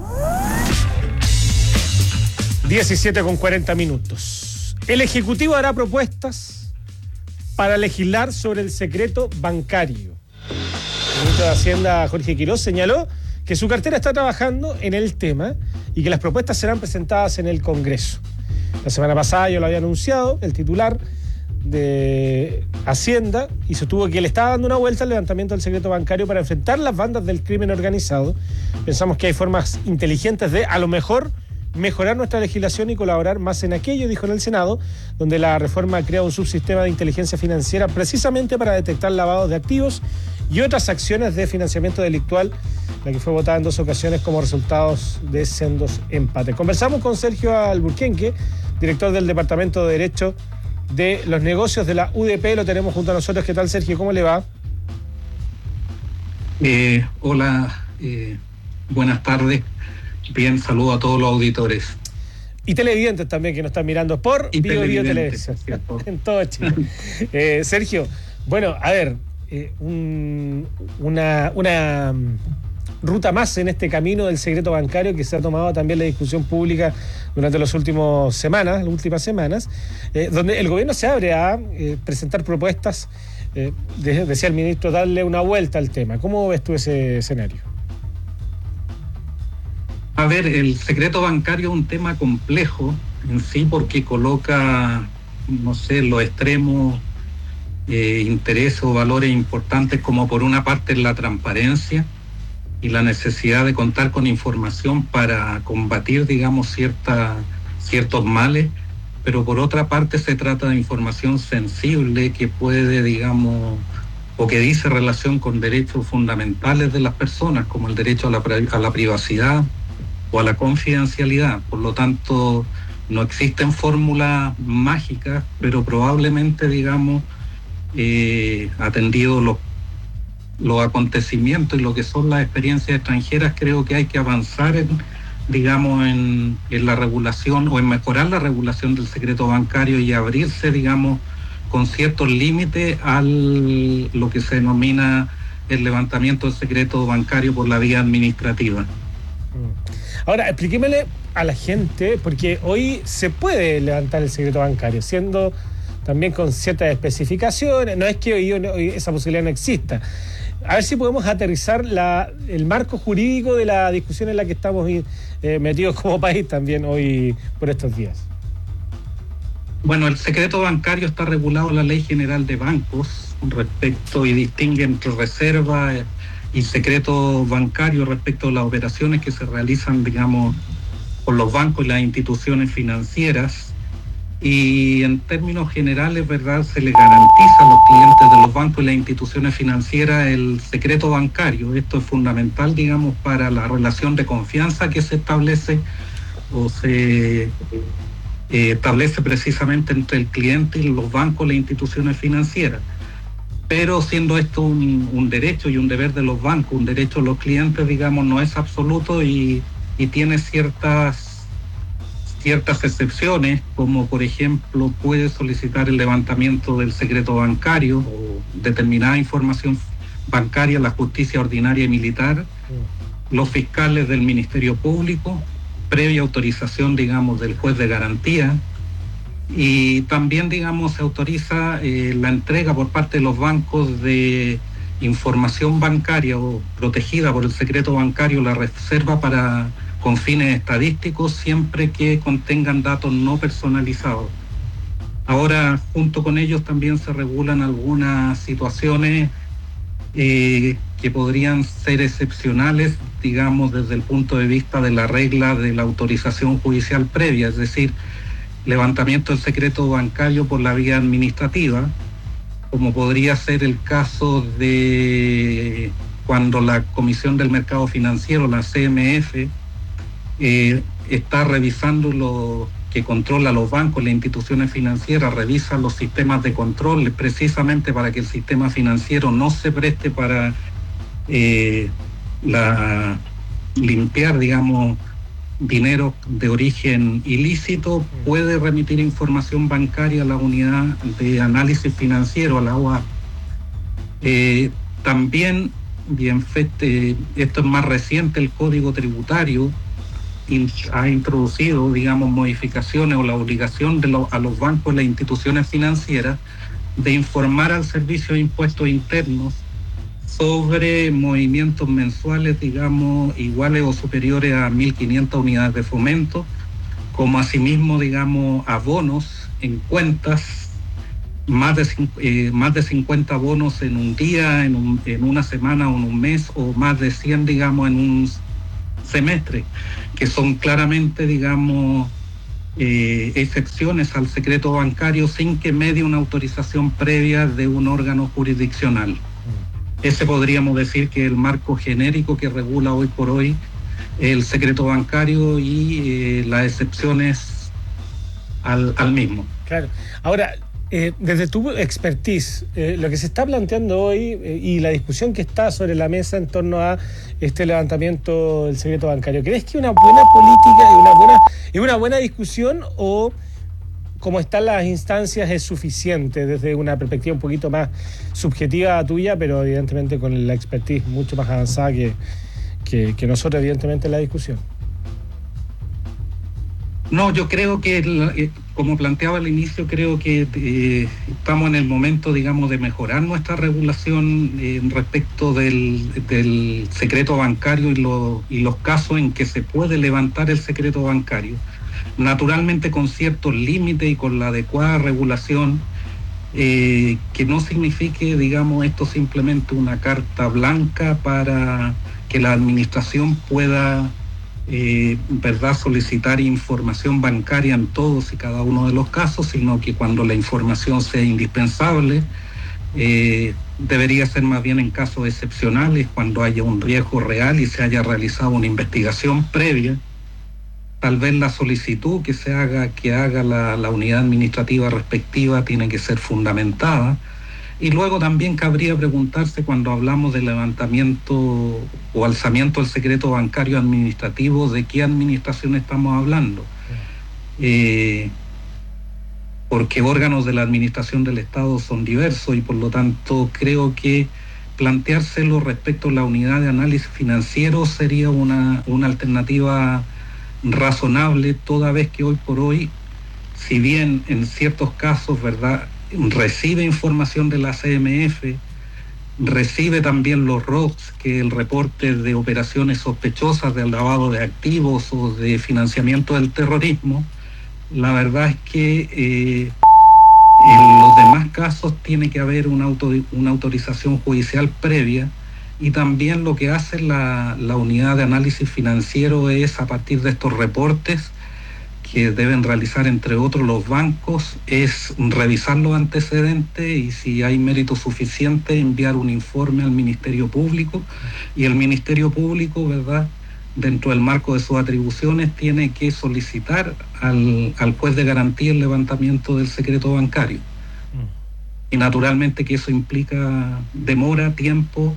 diecisiete con cuarenta minutos. El Ejecutivo hará propuestas para legislar sobre el secreto bancario. El ministro de Hacienda, Jorge Quiroz, señaló que su cartera está trabajando en el tema y que las propuestas serán presentadas en el Congreso. La semana pasada yo lo había anunciado, el titular de Hacienda, y sostuvo que le estaba dando una vuelta al levantamiento del secreto bancario para enfrentar las bandas del crimen organizado. Pensamos que hay formas inteligentes de, a lo mejor, mejorar nuestra legislación y colaborar más en aquello, dijo en el Senado, donde la reforma crea un subsistema de inteligencia financiera precisamente para detectar lavados de activos y otras acciones de financiamiento delictual, la que fue votada en dos ocasiones como resultados de sendos empates. Conversamos con Sergio Alburquenque, director del Departamento de Derecho de los Negocios de la U D P. Lo tenemos junto a nosotros. ¿Qué tal, Sergio? ¿Cómo le va? Eh, hola, eh, buenas tardes. Bien, saludo a todos los auditores. Y televidentes también que nos están mirando por Bio Bio Televisión en todo Chile. eh, Sergio, bueno, a ver, eh, un, una, una ruta más en este camino del secreto bancario que se ha tomado también la discusión pública durante las últimas semanas, las últimas semanas, eh, donde el gobierno se abre a eh, presentar propuestas, eh, de, decía el ministro, darle una vuelta al tema. ¿Cómo ves tú ese escenario? A ver, el secreto bancario es un tema complejo en sí porque coloca, no sé, los extremos eh, intereses o valores importantes como por una parte la transparencia y la necesidad de contar con información para combatir, digamos, cierta, ciertos males, pero por otra parte se trata de información sensible que puede, digamos, o que dice relación con derechos fundamentales de las personas, como el derecho a la, a la privacidad o a la confidencialidad. Por lo tanto, no existen fórmulas mágicas, pero probablemente, digamos, eh, atendido los, los acontecimientos y lo que son las experiencias extranjeras, creo que hay que avanzar en, digamos, en, en la regulación o en mejorar la regulación del secreto bancario y abrirse, digamos, con ciertos límites a lo que se denomina el levantamiento del secreto bancario por la vía administrativa. Ahora, explíquemele a la gente, porque hoy se puede levantar el secreto bancario, siendo también con ciertas especificaciones. No es que hoy, hoy esa posibilidad no exista. A ver si podemos aterrizar la, el marco jurídico de la discusión en la que estamos eh, metidos como país también hoy por estos días. Bueno, el secreto bancario está regulado en la Ley General de Bancos respecto y distingue entre reserva y secreto bancario respecto a las operaciones que se realizan, digamos, por los bancos y las instituciones financieras. Y en términos generales, ¿verdad?, se le garantiza a los clientes de los bancos y las instituciones financieras el secreto bancario. Esto es fundamental, digamos, para la relación de confianza que se establece o se eh, establece precisamente entre el cliente y los bancos y las instituciones financieras. Pero siendo esto un, un derecho y un deber de los bancos, un derecho de los clientes, digamos, no es absoluto y, y tiene ciertas ciertas excepciones, como por ejemplo puede solicitar el levantamiento del secreto bancario o determinada información bancaria, la justicia ordinaria y militar, los fiscales del Ministerio Público, previa autorización, digamos, del juez de garantía, y también, digamos, se autoriza eh, la entrega por parte de los bancos de información bancaria o protegida por el secreto bancario, la reserva para con fines estadísticos, siempre que contengan datos no personalizados. Ahora, junto con ellos también se regulan algunas situaciones eh, que podrían ser excepcionales, digamos, desde el punto de vista de la regla de la autorización judicial previa, es decir, levantamiento del secreto bancario por la vía administrativa, como podría ser el caso de cuando la Comisión del Mercado Financiero, la C M F, eh, está revisando lo que controla los bancos, las instituciones financieras, revisa los sistemas de control precisamente para que el sistema financiero no se preste para eh, la, limpiar, digamos, dinero de origen ilícito, puede remitir información bancaria a la unidad de análisis financiero, a la O A. Eh, también, bien, eh, esto es más reciente, el Código Tributario in, ha introducido, digamos, modificaciones o la obligación de lo, a los bancos y las instituciones financieras de informar al Servicio de Impuestos Internos sobre movimientos mensuales, digamos, iguales o superiores a mil quinientas unidades de fomento, como asimismo, digamos, abonos en cuentas, más de, eh, más de cincuenta bonos en un día, en, un, en una semana o en un mes, o más de cien, digamos, en un semestre, que son claramente, digamos, eh, excepciones al secreto bancario sin que medie una autorización previa de un órgano jurisdiccional. Ese podríamos decir que es el marco genérico que regula hoy por hoy el secreto bancario y eh, las excepciones al, al mismo. Claro. Ahora, eh, desde tu expertise, eh, lo que se está planteando hoy eh, y la discusión que está sobre la mesa en torno a este levantamiento del secreto bancario, ¿crees que una buena política y una buena, y una buena discusión, o como están las instancias es suficiente desde una perspectiva un poquito más subjetiva tuya, pero evidentemente con la expertise mucho más avanzada que, que, que nosotros, evidentemente, en la discusión? No, yo creo que, como planteaba al inicio, creo que eh, estamos en el momento, digamos, de mejorar nuestra regulación eh, respecto del, del secreto bancario y, lo, y los casos en que se puede levantar el secreto bancario. Naturalmente con ciertos límites y con la adecuada regulación, eh, que no signifique, digamos, esto simplemente una carta blanca para que la administración pueda eh, verdad solicitar información bancaria en todos y cada uno de los casos, sino que cuando la información sea indispensable, eh, debería ser más bien en casos excepcionales, cuando haya un riesgo real y se haya realizado una investigación previa. Tal vez la solicitud que se haga, que haga la, la unidad administrativa respectiva tiene que ser fundamentada. Y luego también cabría preguntarse, cuando hablamos de levantamiento o alzamiento del secreto bancario administrativo, ¿de qué administración estamos hablando? Eh, porque órganos de la administración del Estado son diversos y por lo tanto creo que planteárselo respecto a la unidad de análisis financiero sería una, una alternativa razonable, toda vez que hoy por hoy, si bien en ciertos casos, verdad, recibe información de la C M F, recibe también los R O Cs, que es el reporte de operaciones sospechosas de lavado de activos o de financiamiento del terrorismo, la verdad es que eh, en los demás casos tiene que haber una, auto, una autorización judicial previa. Y también lo que hace la, la unidad de análisis financiero es, a partir de estos reportes que deben realizar entre otros los bancos, es revisar los antecedentes y, si hay mérito suficiente, enviar un informe al Ministerio Público, y el Ministerio Público, ¿verdad?, dentro del marco de sus atribuciones, tiene que solicitar al, al juez de garantía el levantamiento del secreto bancario. Y naturalmente que eso implica demora, tiempo,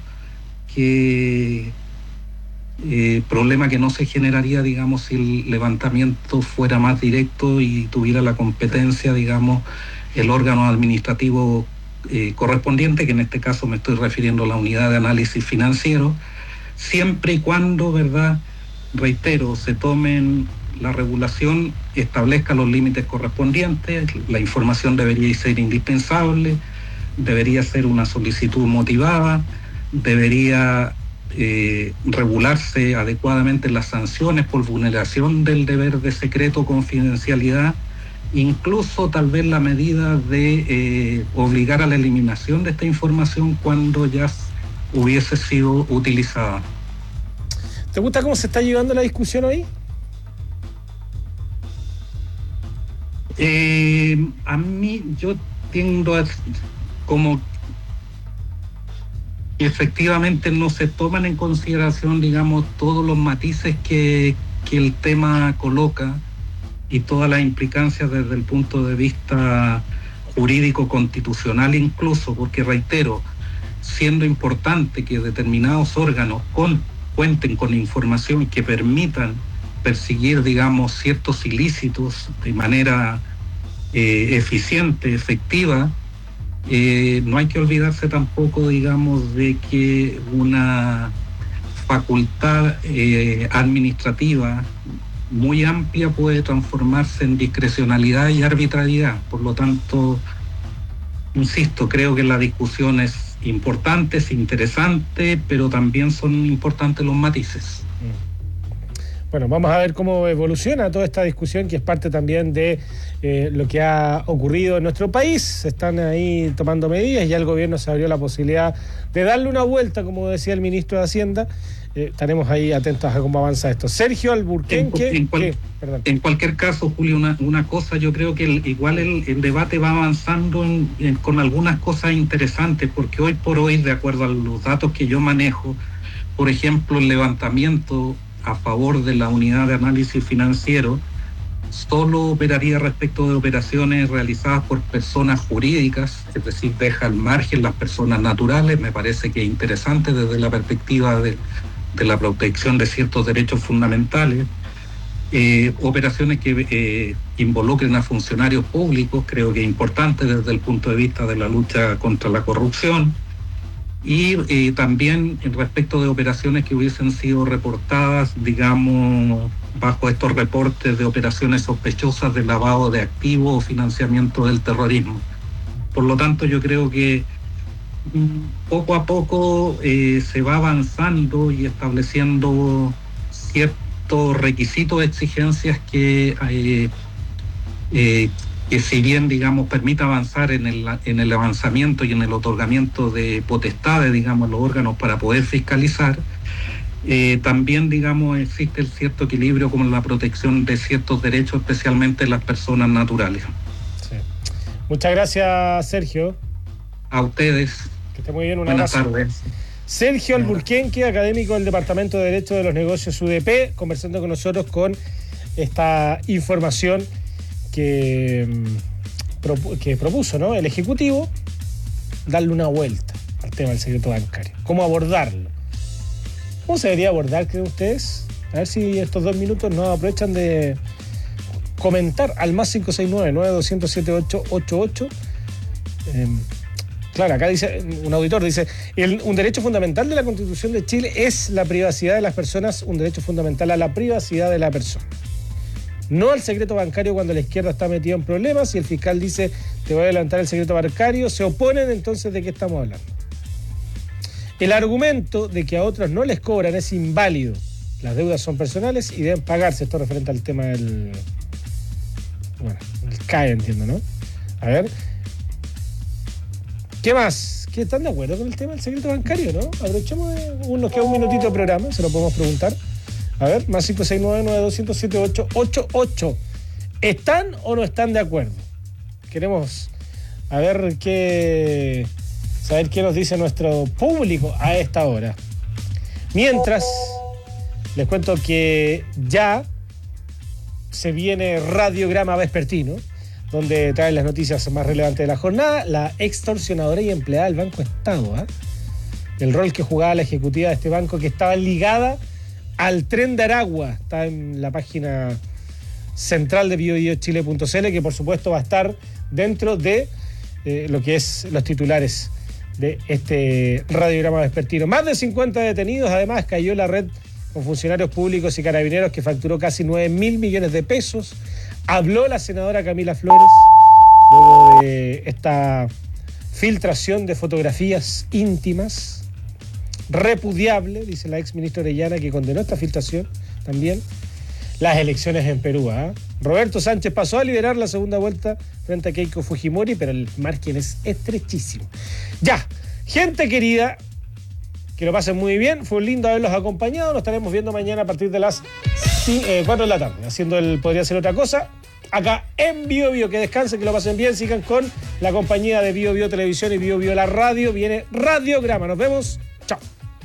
que eh, problema que no se generaría, digamos, si el levantamiento fuera más directo y tuviera la competencia, digamos, el órgano administrativo eh, correspondiente, que en este caso me estoy refiriendo a la unidad de análisis financiero, siempre y cuando, ¿verdad?, reitero, se tomen la regulación, establezca los límites correspondientes, la información debería ser indispensable, debería ser una solicitud motivada, debería eh, regularse adecuadamente las sanciones por vulneración del deber de secreto o confidencialidad, incluso tal vez la medida de eh, obligar a la eliminación de esta información cuando ya hubiese sido utilizada. ¿Te gusta cómo se está llevando la discusión hoy? Eh, a mí yo tiendo a como que efectivamente no se toman en consideración, digamos, todos los matices que, que el tema coloca y todas las implicancias desde el punto de vista jurídico constitucional incluso, porque reitero, siendo importante que determinados órganos con cuenten con información que permitan perseguir, digamos, ciertos ilícitos de manera eh, eficiente, efectiva, eh, no hay que olvidarse tampoco, digamos, de que una facultad eh, administrativa muy amplia puede transformarse en discrecionalidad y arbitrariedad. Por lo tanto, insisto, creo que la discusión es importante, es interesante, pero también son importantes los matices. Bueno, vamos a ver cómo evoluciona toda esta discusión, que es parte también de eh, lo que ha ocurrido en nuestro país. Se están ahí tomando medidas, ya el gobierno se abrió la posibilidad de darle una vuelta, como decía el ministro de Hacienda. Eh, estaremos ahí atentos a cómo avanza esto. Sergio Alburquenque. En, en, cual, en cualquier caso, Julio, una, una cosa, yo creo que el, igual el, el debate va avanzando en, en, con algunas cosas interesantes, porque hoy por hoy, de acuerdo a los datos que yo manejo, por ejemplo, el levantamiento a favor de la unidad de análisis financiero solo operaría respecto de operaciones realizadas por personas jurídicas, es decir, deja al margen las personas naturales. Me parece que es interesante desde la perspectiva de, de la protección de ciertos derechos fundamentales. Eh, operaciones que eh, involucren a funcionarios públicos, creo que es importante desde el punto de vista de la lucha contra la corrupción. Y eh, también respecto de operaciones que hubiesen sido reportadas, digamos, bajo estos reportes de operaciones sospechosas de lavado de activos o financiamiento del terrorismo. Por lo tanto, yo creo que poco a poco eh, se va avanzando y estableciendo ciertos requisitos, exigencias que eh, eh, que si bien, digamos, permite avanzar en el, en el avanzamiento y en el otorgamiento de potestades, digamos, a los órganos para poder fiscalizar, eh, también, digamos, existe el cierto equilibrio con la protección de ciertos derechos, especialmente de las personas naturales. Sí. Muchas gracias, Sergio. A ustedes. Que esté muy bien, un Buenas abrazo. tardes. Sergio Alburquenque, académico del Departamento de Derecho de los Negocios U D P, conversando con nosotros con esta información que, que propuso, ¿no?, el Ejecutivo, darle una vuelta al tema del secreto bancario. ¿Cómo abordarlo? ¿Cómo se debería abordar, creen ustedes? A ver si estos dos minutos nos aprovechan de comentar al más cinco seis nueve, nueve dos cero siete, ocho ocho ocho. Eh, claro, acá dice, un auditor dice, el, un derecho fundamental de la Constitución de Chile es la privacidad de las personas, un derecho fundamental a la privacidad de la persona. No al secreto bancario cuando la izquierda está metida en problemas y el fiscal dice te voy a adelantar el secreto bancario, se oponen. Entonces, ¿de qué estamos hablando? El argumento de que a otros no les cobran es inválido. Las deudas son personales y deben pagarse. Esto referente al tema del, bueno, el C A E, entiendo, ¿no? A ver, ¿qué más? ¿Qué están de acuerdo con el tema del secreto bancario, no? Aprovechemos, nos queda un minutito de programa, se lo podemos preguntar. A ver, más cinco seis nueve, nueve dos cero siete, ocho ocho ocho. ¿Están o no están de acuerdo? Queremos a ver qué, saber qué nos dice nuestro público a esta hora. Mientras, les cuento que ya se viene Radiograma Vespertino, donde traen las noticias más relevantes de la jornada. La extorsionadora y empleada del Banco Estado, ¿eh? El rol que jugaba la ejecutiva de este banco, que estaba ligada al tren de Aragua, está en la página central de bio bio chile punto c l, que por supuesto va a estar dentro de eh, lo que es los titulares de este radiograma vespertino. Más de cincuenta detenidos, además cayó la red con funcionarios públicos y carabineros que facturó casi nueve mil millones de pesos. Habló la senadora Camila Flores luego de esta filtración de fotografías íntimas. Repudiable, dice la ex ministra Orellana, que condenó esta filtración también. Las elecciones en Perú, ¿eh? Roberto Sánchez pasó a liderar la segunda vuelta frente a Keiko Fujimori, pero el margen es estrechísimo. Ya, gente querida, que lo pasen muy bien, fue lindo haberlos acompañado, nos estaremos viendo mañana a partir de las cuatro de la tarde, haciendo el Podría Ser Otra Cosa, acá en Bio Bio. Que descansen, que lo pasen bien, sigan con la compañía de Bio Bio Televisión y Bio Bio La Radio, viene Radiograma, nos vemos, chao.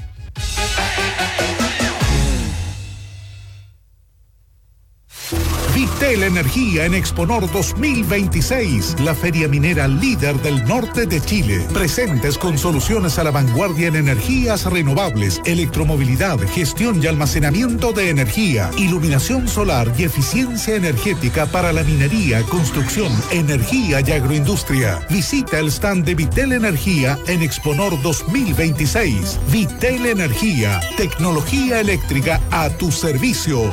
Vitel Energía en Exponor dos mil veintiséis, la feria minera líder del norte de Chile. Presentes con soluciones a la vanguardia en energías renovables, electromovilidad, gestión y almacenamiento de energía, iluminación solar y eficiencia energética para la minería, construcción, energía y agroindustria. Visita el stand de Vitel Energía en Exponor dos mil veintiséis. Vitel Energía, tecnología eléctrica a tu servicio.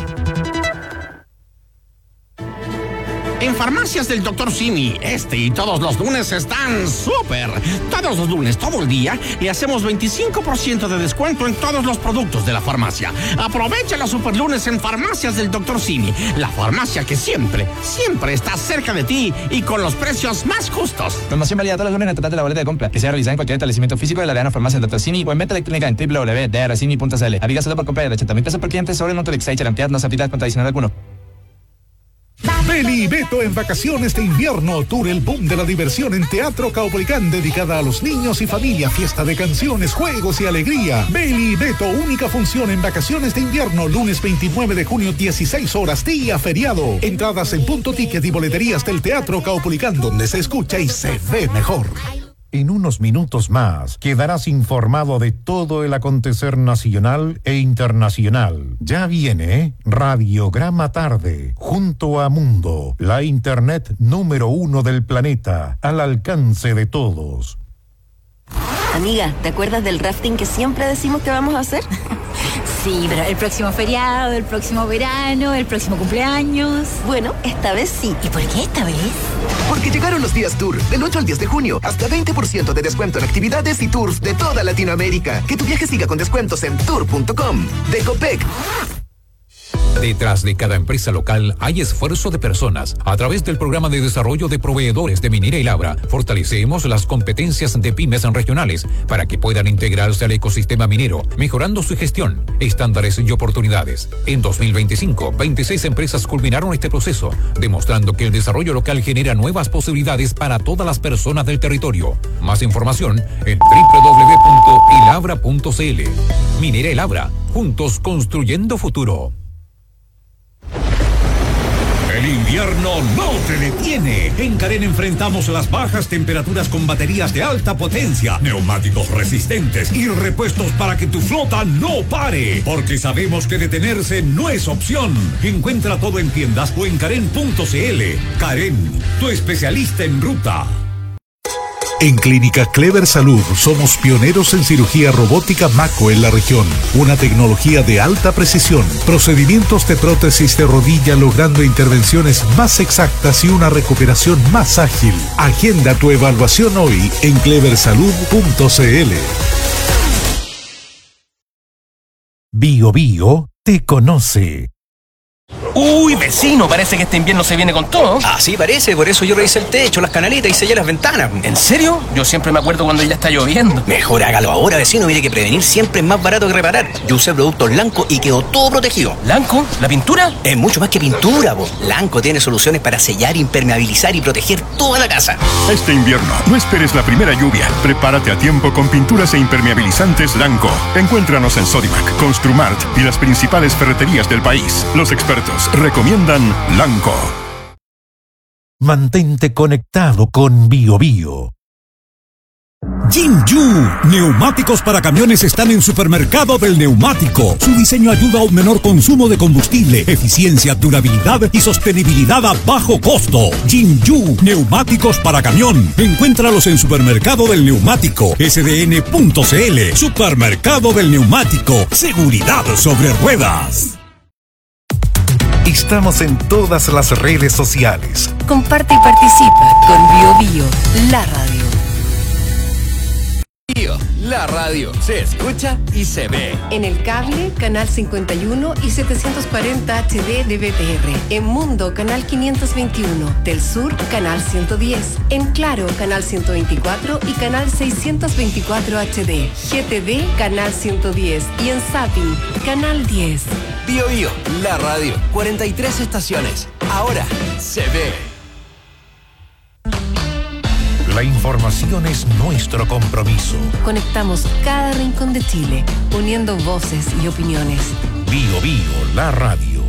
En Farmacias del doctor Simi, este y todos los lunes están súper. Todos los lunes, todo el día, le hacemos veinticinco por ciento de descuento en todos los productos de la farmacia. Aprovecha los super lunes en Farmacias del doctor Simi, la farmacia que siempre, siempre está cerca de ti y con los precios más justos. Promoción válida todos los lunes en el total de la boleta de compra, que sea realizada en cualquier establecimiento físico de la Arena Farmacia del doctor Simi o en venta electrónica en doble u doble u doble u punto d r simi punto c l. Aplica solo por compra de ochenta mil pesos por cliente sobre el monto de Excite, cantidad no se aplica con adicional alguno. Beli y Beto en vacaciones de invierno, tour el boom de la diversión en Teatro Caupolicán, dedicada a los niños y familia, fiesta de canciones, juegos y alegría. Beli y Beto, única función en vacaciones de invierno, lunes veintinueve de junio, dieciséis horas, día feriado. Entradas en Punto Ticket y boleterías del Teatro Caupolicán, donde se escucha y se ve mejor. En unos minutos más quedarás informado de todo el acontecer nacional e internacional. Ya viene Radiograma Tarde, junto a Mundo, la internet número uno del planeta, al alcance de todos. Amiga, ¿te acuerdas del rafting que siempre decimos que vamos a hacer? Sí, pero el próximo feriado, el próximo verano, el próximo cumpleaños. Bueno, esta vez sí. ¿Y por qué esta vez? Porque llegaron los días Tour, del ocho al diez de junio, hasta veinte por ciento de descuento en actividades y tours de toda Latinoamérica. Que tu viaje siga con descuentos en tour punto com. De Copec. Detrás de cada empresa local hay esfuerzo de personas. A través del programa de desarrollo de proveedores de Minera y Labra, fortalecemos las competencias de pymes regionales para que puedan integrarse al ecosistema minero, mejorando su gestión, estándares y oportunidades. En dos mil veinticinco, veintiséis empresas culminaron este proceso, demostrando que el desarrollo local genera nuevas posibilidades para todas las personas del territorio. Más información en doble u doble u doble u punto ilabra punto c l. Minera y Labra, juntos construyendo futuro. El invierno no te detiene. En Karen enfrentamos las bajas temperaturas con baterías de alta potencia, neumáticos resistentes y repuestos para que tu flota no pare. Porque sabemos que detenerse no es opción. Encuentra todo en tiendas o en karen punto c l. Karen, tu especialista en ruta. En Clínica Clever Salud somos pioneros en cirugía robótica Mako en la región. Una tecnología de alta precisión, procedimientos de prótesis de rodilla logrando intervenciones más exactas y una recuperación más ágil. Agenda tu evaluación hoy en clever salud punto c l. Bio Bio te conoce. Uy, vecino, parece que este invierno se viene con todo. Ah, sí, parece, por eso yo revisé el techo, las canaletas y sellé las ventanas. ¿En serio? Yo siempre me acuerdo cuando ya está lloviendo. Mejor hágalo ahora, vecino, mire que prevenir siempre es más barato que reparar. Yo usé productos Lanco y quedó todo protegido. ¿Lanco? ¿La pintura? Es mucho más que pintura, po. Lanco tiene soluciones para sellar, impermeabilizar y proteger toda la casa. Este invierno, no esperes la primera lluvia. Prepárate a tiempo con pinturas e impermeabilizantes Lanco. Encuéntranos en Sodimac, Construmart y las principales ferreterías del país. Los expertos recomiendan Lanco. Mantente conectado con Bio Bio. Jinju, neumáticos para camiones están en Supermercado del Neumático. Su diseño ayuda a un menor consumo de combustible, eficiencia, durabilidad y sostenibilidad a bajo costo. Jinju, neumáticos para camión. Encuéntralos en Supermercado del Neumático, S D N punto C L. Supermercado del Neumático, seguridad sobre ruedas. Estamos en todas las redes sociales. Comparte y participa con Bio Bio, la radio. Bio, la radio, se escucha y se ve. En el cable, canal cincuenta y uno y setecientos cuarenta H D de B T R. En Mundo, canal quinientos veintiuno. Del Sur, canal ciento diez. En Claro, canal ciento veinticuatro y canal seiscientos veinticuatro H D. G T V, canal ciento diez. Y en Zapping, canal diez. Bio Bio, la radio, cuarenta y tres estaciones. Ahora se ve. La información es nuestro compromiso. Conectamos cada rincón de Chile, uniendo voces y opiniones. Bio Bio, la radio.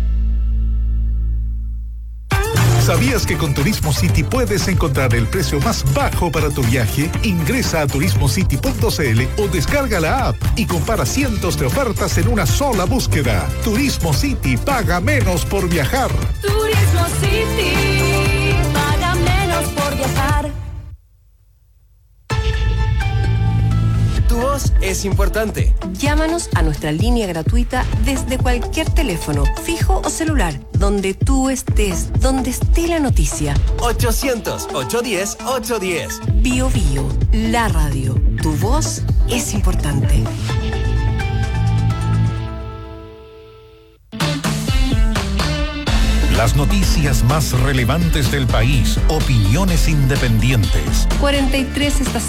¿Sabías que con Turismo City puedes encontrar el precio más bajo para tu viaje? Ingresa a turismo city punto c l o descarga la app y compara cientos de ofertas en una sola búsqueda. Turismo City, paga menos por viajar. Turismo City, paga menos por viajar. Tu voz es importante. Llámanos a nuestra línea gratuita desde cualquier teléfono, fijo o celular, donde tú estés, donde esté la noticia. ochocientos, ochocientos diez, ochocientos diez. Bio Bio, la radio. Tu voz es importante. Las noticias más relevantes del país, opiniones independientes. cuarenta y tres estaciones.